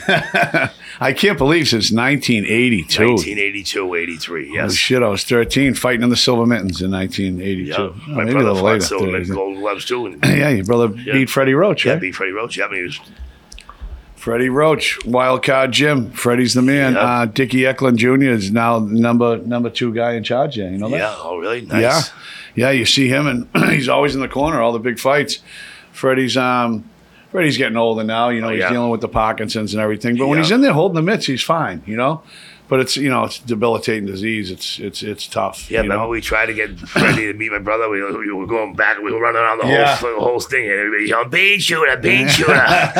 Speaker 2: I can't believe since 1982.
Speaker 4: 1982, 83.
Speaker 2: Oh,
Speaker 4: Yes.
Speaker 2: shit, I was 13 fighting in the Silver Mittens in 1982.
Speaker 4: Yeah.
Speaker 2: Oh,
Speaker 4: My
Speaker 2: maybe a
Speaker 4: brother
Speaker 2: little
Speaker 4: fought
Speaker 2: later.
Speaker 4: Silver
Speaker 2: Thursday.
Speaker 4: Gold Gloves too. And,
Speaker 2: Yeah, your brother beat Freddie Roach,
Speaker 4: yeah,
Speaker 2: right?
Speaker 4: beat Freddie Roach. Yeah, I mean, he was.
Speaker 2: Freddie Roach, wild card Jim. Freddie's the man.
Speaker 4: Yeah.
Speaker 2: Dickie Eklund Jr. is now number 2 guy in charge there. You know that?
Speaker 4: Yeah. Oh, really? Nice.
Speaker 2: Yeah, yeah. You see him, and he's always in the corner. All the big fights. Freddie's getting older now. You know, he's
Speaker 4: yeah.
Speaker 2: dealing with the Parkinson's and everything. But when
Speaker 4: Yeah.
Speaker 2: he's in there holding the mitts, he's fine. You know, but it's it's a debilitating disease. It's tough.
Speaker 4: Yeah,
Speaker 2: you
Speaker 4: remember
Speaker 2: know?
Speaker 4: we tried to get Freddie to meet my brother. We were going back. We were running around the
Speaker 2: Yeah.
Speaker 4: whole thing. And everybody yelling, bean shooter, bean shooter.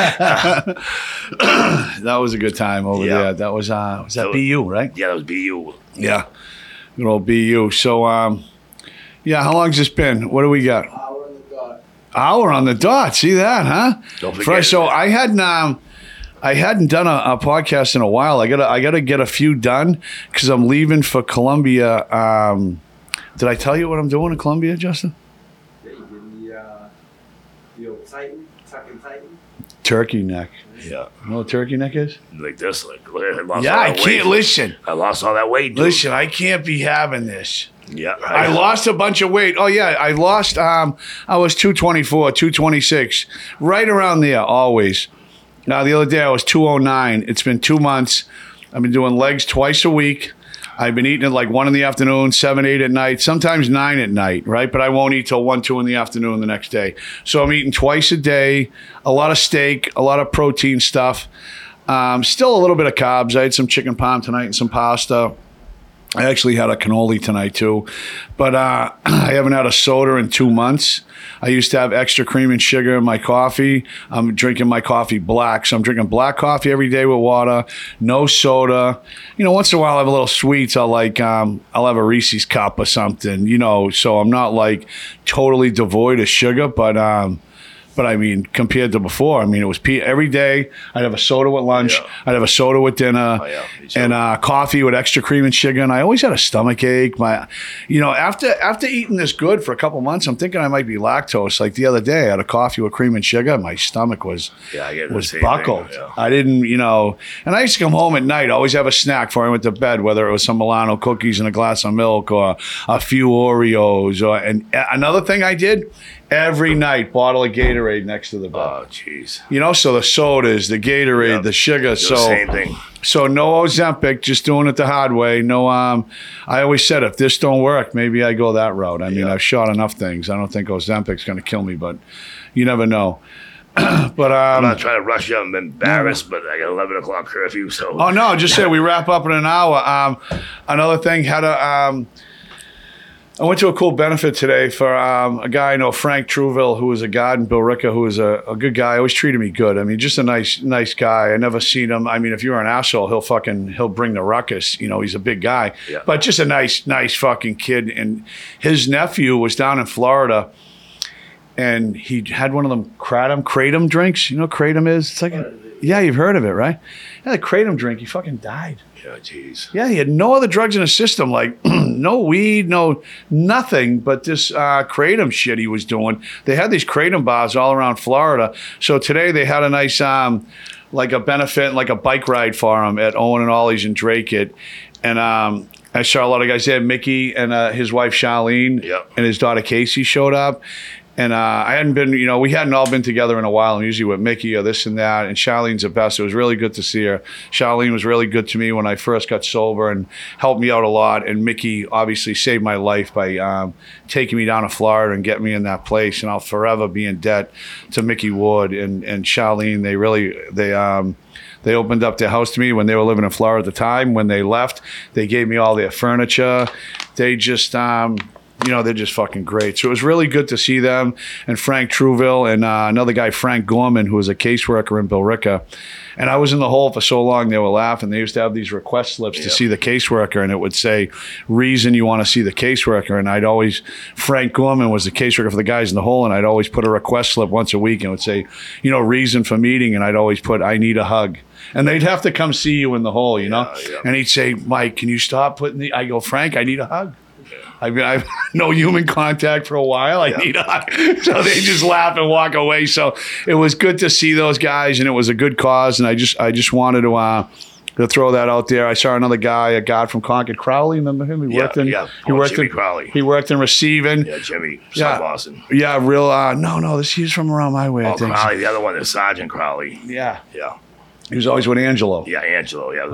Speaker 2: That was a good time over
Speaker 4: Yeah.
Speaker 2: there. That was that BU, right?
Speaker 4: Yeah, that was BU.
Speaker 2: Yeah, good old BU. So yeah, how long's this been? What do we got?
Speaker 3: Hour in the dot.
Speaker 2: Hour on the dot. See that, huh?
Speaker 4: Don't forget.
Speaker 2: Fresh. So I hadn't done a podcast in a while. I gotta get a few done because I'm leaving for Columbia. Did I tell you what I'm doing in Columbia, Justin?
Speaker 3: Yeah, you did the old Titan, tucking Titan.
Speaker 2: Turkey neck.
Speaker 4: Yeah,
Speaker 2: You know what turkey neck is?
Speaker 4: like this. Like, I lost
Speaker 2: Yeah,
Speaker 4: all
Speaker 2: I
Speaker 4: that
Speaker 2: can't
Speaker 4: weight.
Speaker 2: listen.
Speaker 4: I lost all that weight, dude.
Speaker 2: Listen, I can't be having this.
Speaker 4: Yeah,
Speaker 2: I lost a bunch of weight. Oh yeah, I lost. I was 224, 226, right around there always. Now the other day I was 209. It's been 2 months. I've been doing legs twice a week. I've been eating at like 1 in the afternoon, 7, 8 at night, sometimes 9 at night, right? But I won't eat till 1, 2 in the afternoon the next day. So I'm eating twice a day, a lot of steak, a lot of protein stuff. Still a little bit of carbs. I had some chicken parm tonight and some pasta. I actually had a cannoli tonight too, but I haven't had a soda in 2 months. I used to have extra cream and sugar in my coffee. I'm drinking my coffee black, so I'm drinking black coffee every day with water, no soda. You know, once in a while I have a little sweets. I'll have a Reese's cup or something. You know, so I'm not like totally devoid of sugar, but I mean, compared to before, I mean, it was every day. I'd have a soda with lunch.
Speaker 4: Yeah.
Speaker 2: I'd have a soda with dinner,
Speaker 4: Oh, yeah, me too.
Speaker 2: and coffee with extra cream and sugar. And I always had a stomach ache. After eating this good for a couple months, I'm thinking I might be lactose. Like the other day, I had a coffee with cream and sugar. My stomach was
Speaker 4: Yeah, I get the same
Speaker 2: buckled.
Speaker 4: thing, yeah.
Speaker 2: I didn't, and I used to come home at night, always have a snack before I went to bed, whether it was some Milano cookies and a glass of milk or a few Oreos. And another thing I did, every night, bottle of Gatorade next to the bed.
Speaker 4: Oh, jeez.
Speaker 2: So the sodas, the Gatorade,
Speaker 4: Yep.
Speaker 2: the sugar.
Speaker 4: The same thing.
Speaker 2: So no Ozempic, just doing it the hard way. No, I always said if this don't work, maybe I go that route. I mean,
Speaker 4: Yeah.
Speaker 2: I've shot enough things. I don't think Ozempic's going to kill me, but you never know. But
Speaker 4: I'm not trying to rush you. I'm embarrassed, but I got 11 o'clock curfew, so.
Speaker 2: oh no, just say we wrap up in an hour. Another thing, had a I went to a cool benefit today for a guy I know, Frank Truville, who was a guard in Billerica, who was a good guy. Always treated me good. I mean, just a nice guy. I never seen him. I mean, if you're an asshole, he'll bring the ruckus. You know, he's a big guy, but just a nice fucking kid. And his nephew was down in Florida, and he had one of them kratom drinks. You know what kratom is? It's like, yeah, you've heard of it, right? Yeah, the kratom drink. He fucking died.
Speaker 4: Yeah, jeez.
Speaker 2: Yeah, he had no other drugs in his system, like no weed, no nothing, but this kratom shit he was doing. They had these kratom bars all around Florida. So today they had a nice, like a benefit, like a bike ride for him at Owen and Ollie's in Drake. And I saw a lot of guys there. Mickey and his wife Charlene and his daughter Casey showed up. And I hadn't been, you know, we hadn't all been together in a while. I'm usually with Mickey or this and that. And Charlene's the best. It was really good to see her. Charlene was really good to me when I first got sober and helped me out a lot. And Mickey obviously saved my life by taking me down to Florida and getting me in that place. And I'll forever be in debt to Mickey Wood and Charlene. They opened up their house to me when they were living in Florida at the time. When they left, they gave me all their furniture. They just... you know, they're just fucking great. So it was really good to see them and Frank Truville and another guy, Frank Gorman, who was a caseworker in Billerica. And I was in the hole for so long, they were laughing. They used to have these request slips to see the caseworker, and it would say, reason you want to see the caseworker. And Frank Gorman was the caseworker for the guys in the hole, and I'd always put a request slip once a week, and it would say, you know, reason for meeting, and I'd always put, I need a hug. And they'd have to come see you in the hole, you know? And he'd say, Mike, can you stop putting I go, Frank, I need a hug. I've no human contact for a while. I need a hug. So they just laugh and walk away. So it was good to see those guys, and it was a good cause. And I just wanted to throw that out there. I saw another guy, a guy from Concord, Crowley. Remember him? He worked in
Speaker 4: Crowley.
Speaker 2: He worked in receiving.
Speaker 4: Yeah, Jimmy, South Boston.
Speaker 2: Yeah, real. No, he's from around my way. I think.
Speaker 4: Crowley, the other one is Sergeant Crowley.
Speaker 2: Yeah.
Speaker 4: Yeah.
Speaker 2: He was always with Angelo.
Speaker 4: Yeah, Angelo. Yeah,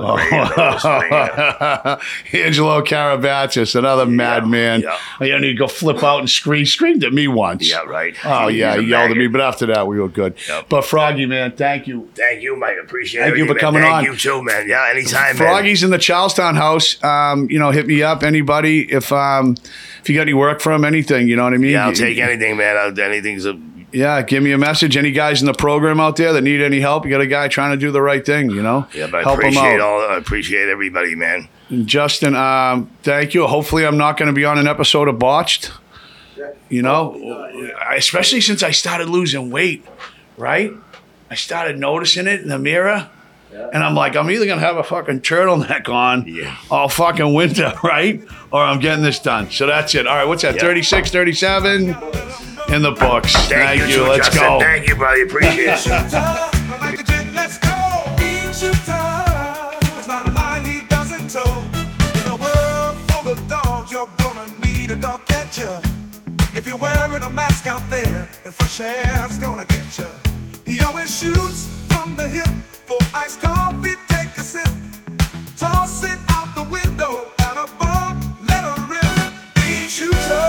Speaker 2: Angelo Karabatsis, another madman. Yeah. He'd go flip out and screamed at me once.
Speaker 4: Yeah, right.
Speaker 2: Oh, yeah, he yelled at me, but after that, we were good. Yep. But Froggy, man, thank you.
Speaker 4: Thank you, Mike. Appreciate it.
Speaker 2: Thank you for coming on.
Speaker 4: Thank you, too, man. Yeah, anytime,
Speaker 2: Froggy's in the Charlestown house. Hit me up, anybody, if you got any work for him, anything, you know what I mean?
Speaker 4: Yeah, I'll take anything, man. Anything's
Speaker 2: Yeah, give me a message. Any guys in the program out there that need any help? You got a guy trying to do the right thing, you know?
Speaker 4: Yeah, but
Speaker 2: help
Speaker 4: I appreciate everybody, man.
Speaker 2: And Justin, thank you. Hopefully I'm not going to be on an episode of Botched, you know? Especially since I started losing weight, right? I started noticing it in the mirror. And I'm like, I'm either going to have a fucking turtleneck on all fucking winter, right? Or I'm getting this done. So that's it. All right, what's that, 36, 37? In the books. Thank you. Let's
Speaker 4: Justin.
Speaker 2: go.
Speaker 4: Thank you, buddy. Appreciate it.
Speaker 1: Let's go. Eat shooter. It's not a line he doesn't toe. In a world full of dogs, you're gonna need a dog catcher. If you're wearing a mask out there, and fresh air's gonna get you. He always shoots from the hip. For iced coffee, take a sip. Toss it out the window. Out a bump, let her rip. Eat shooter.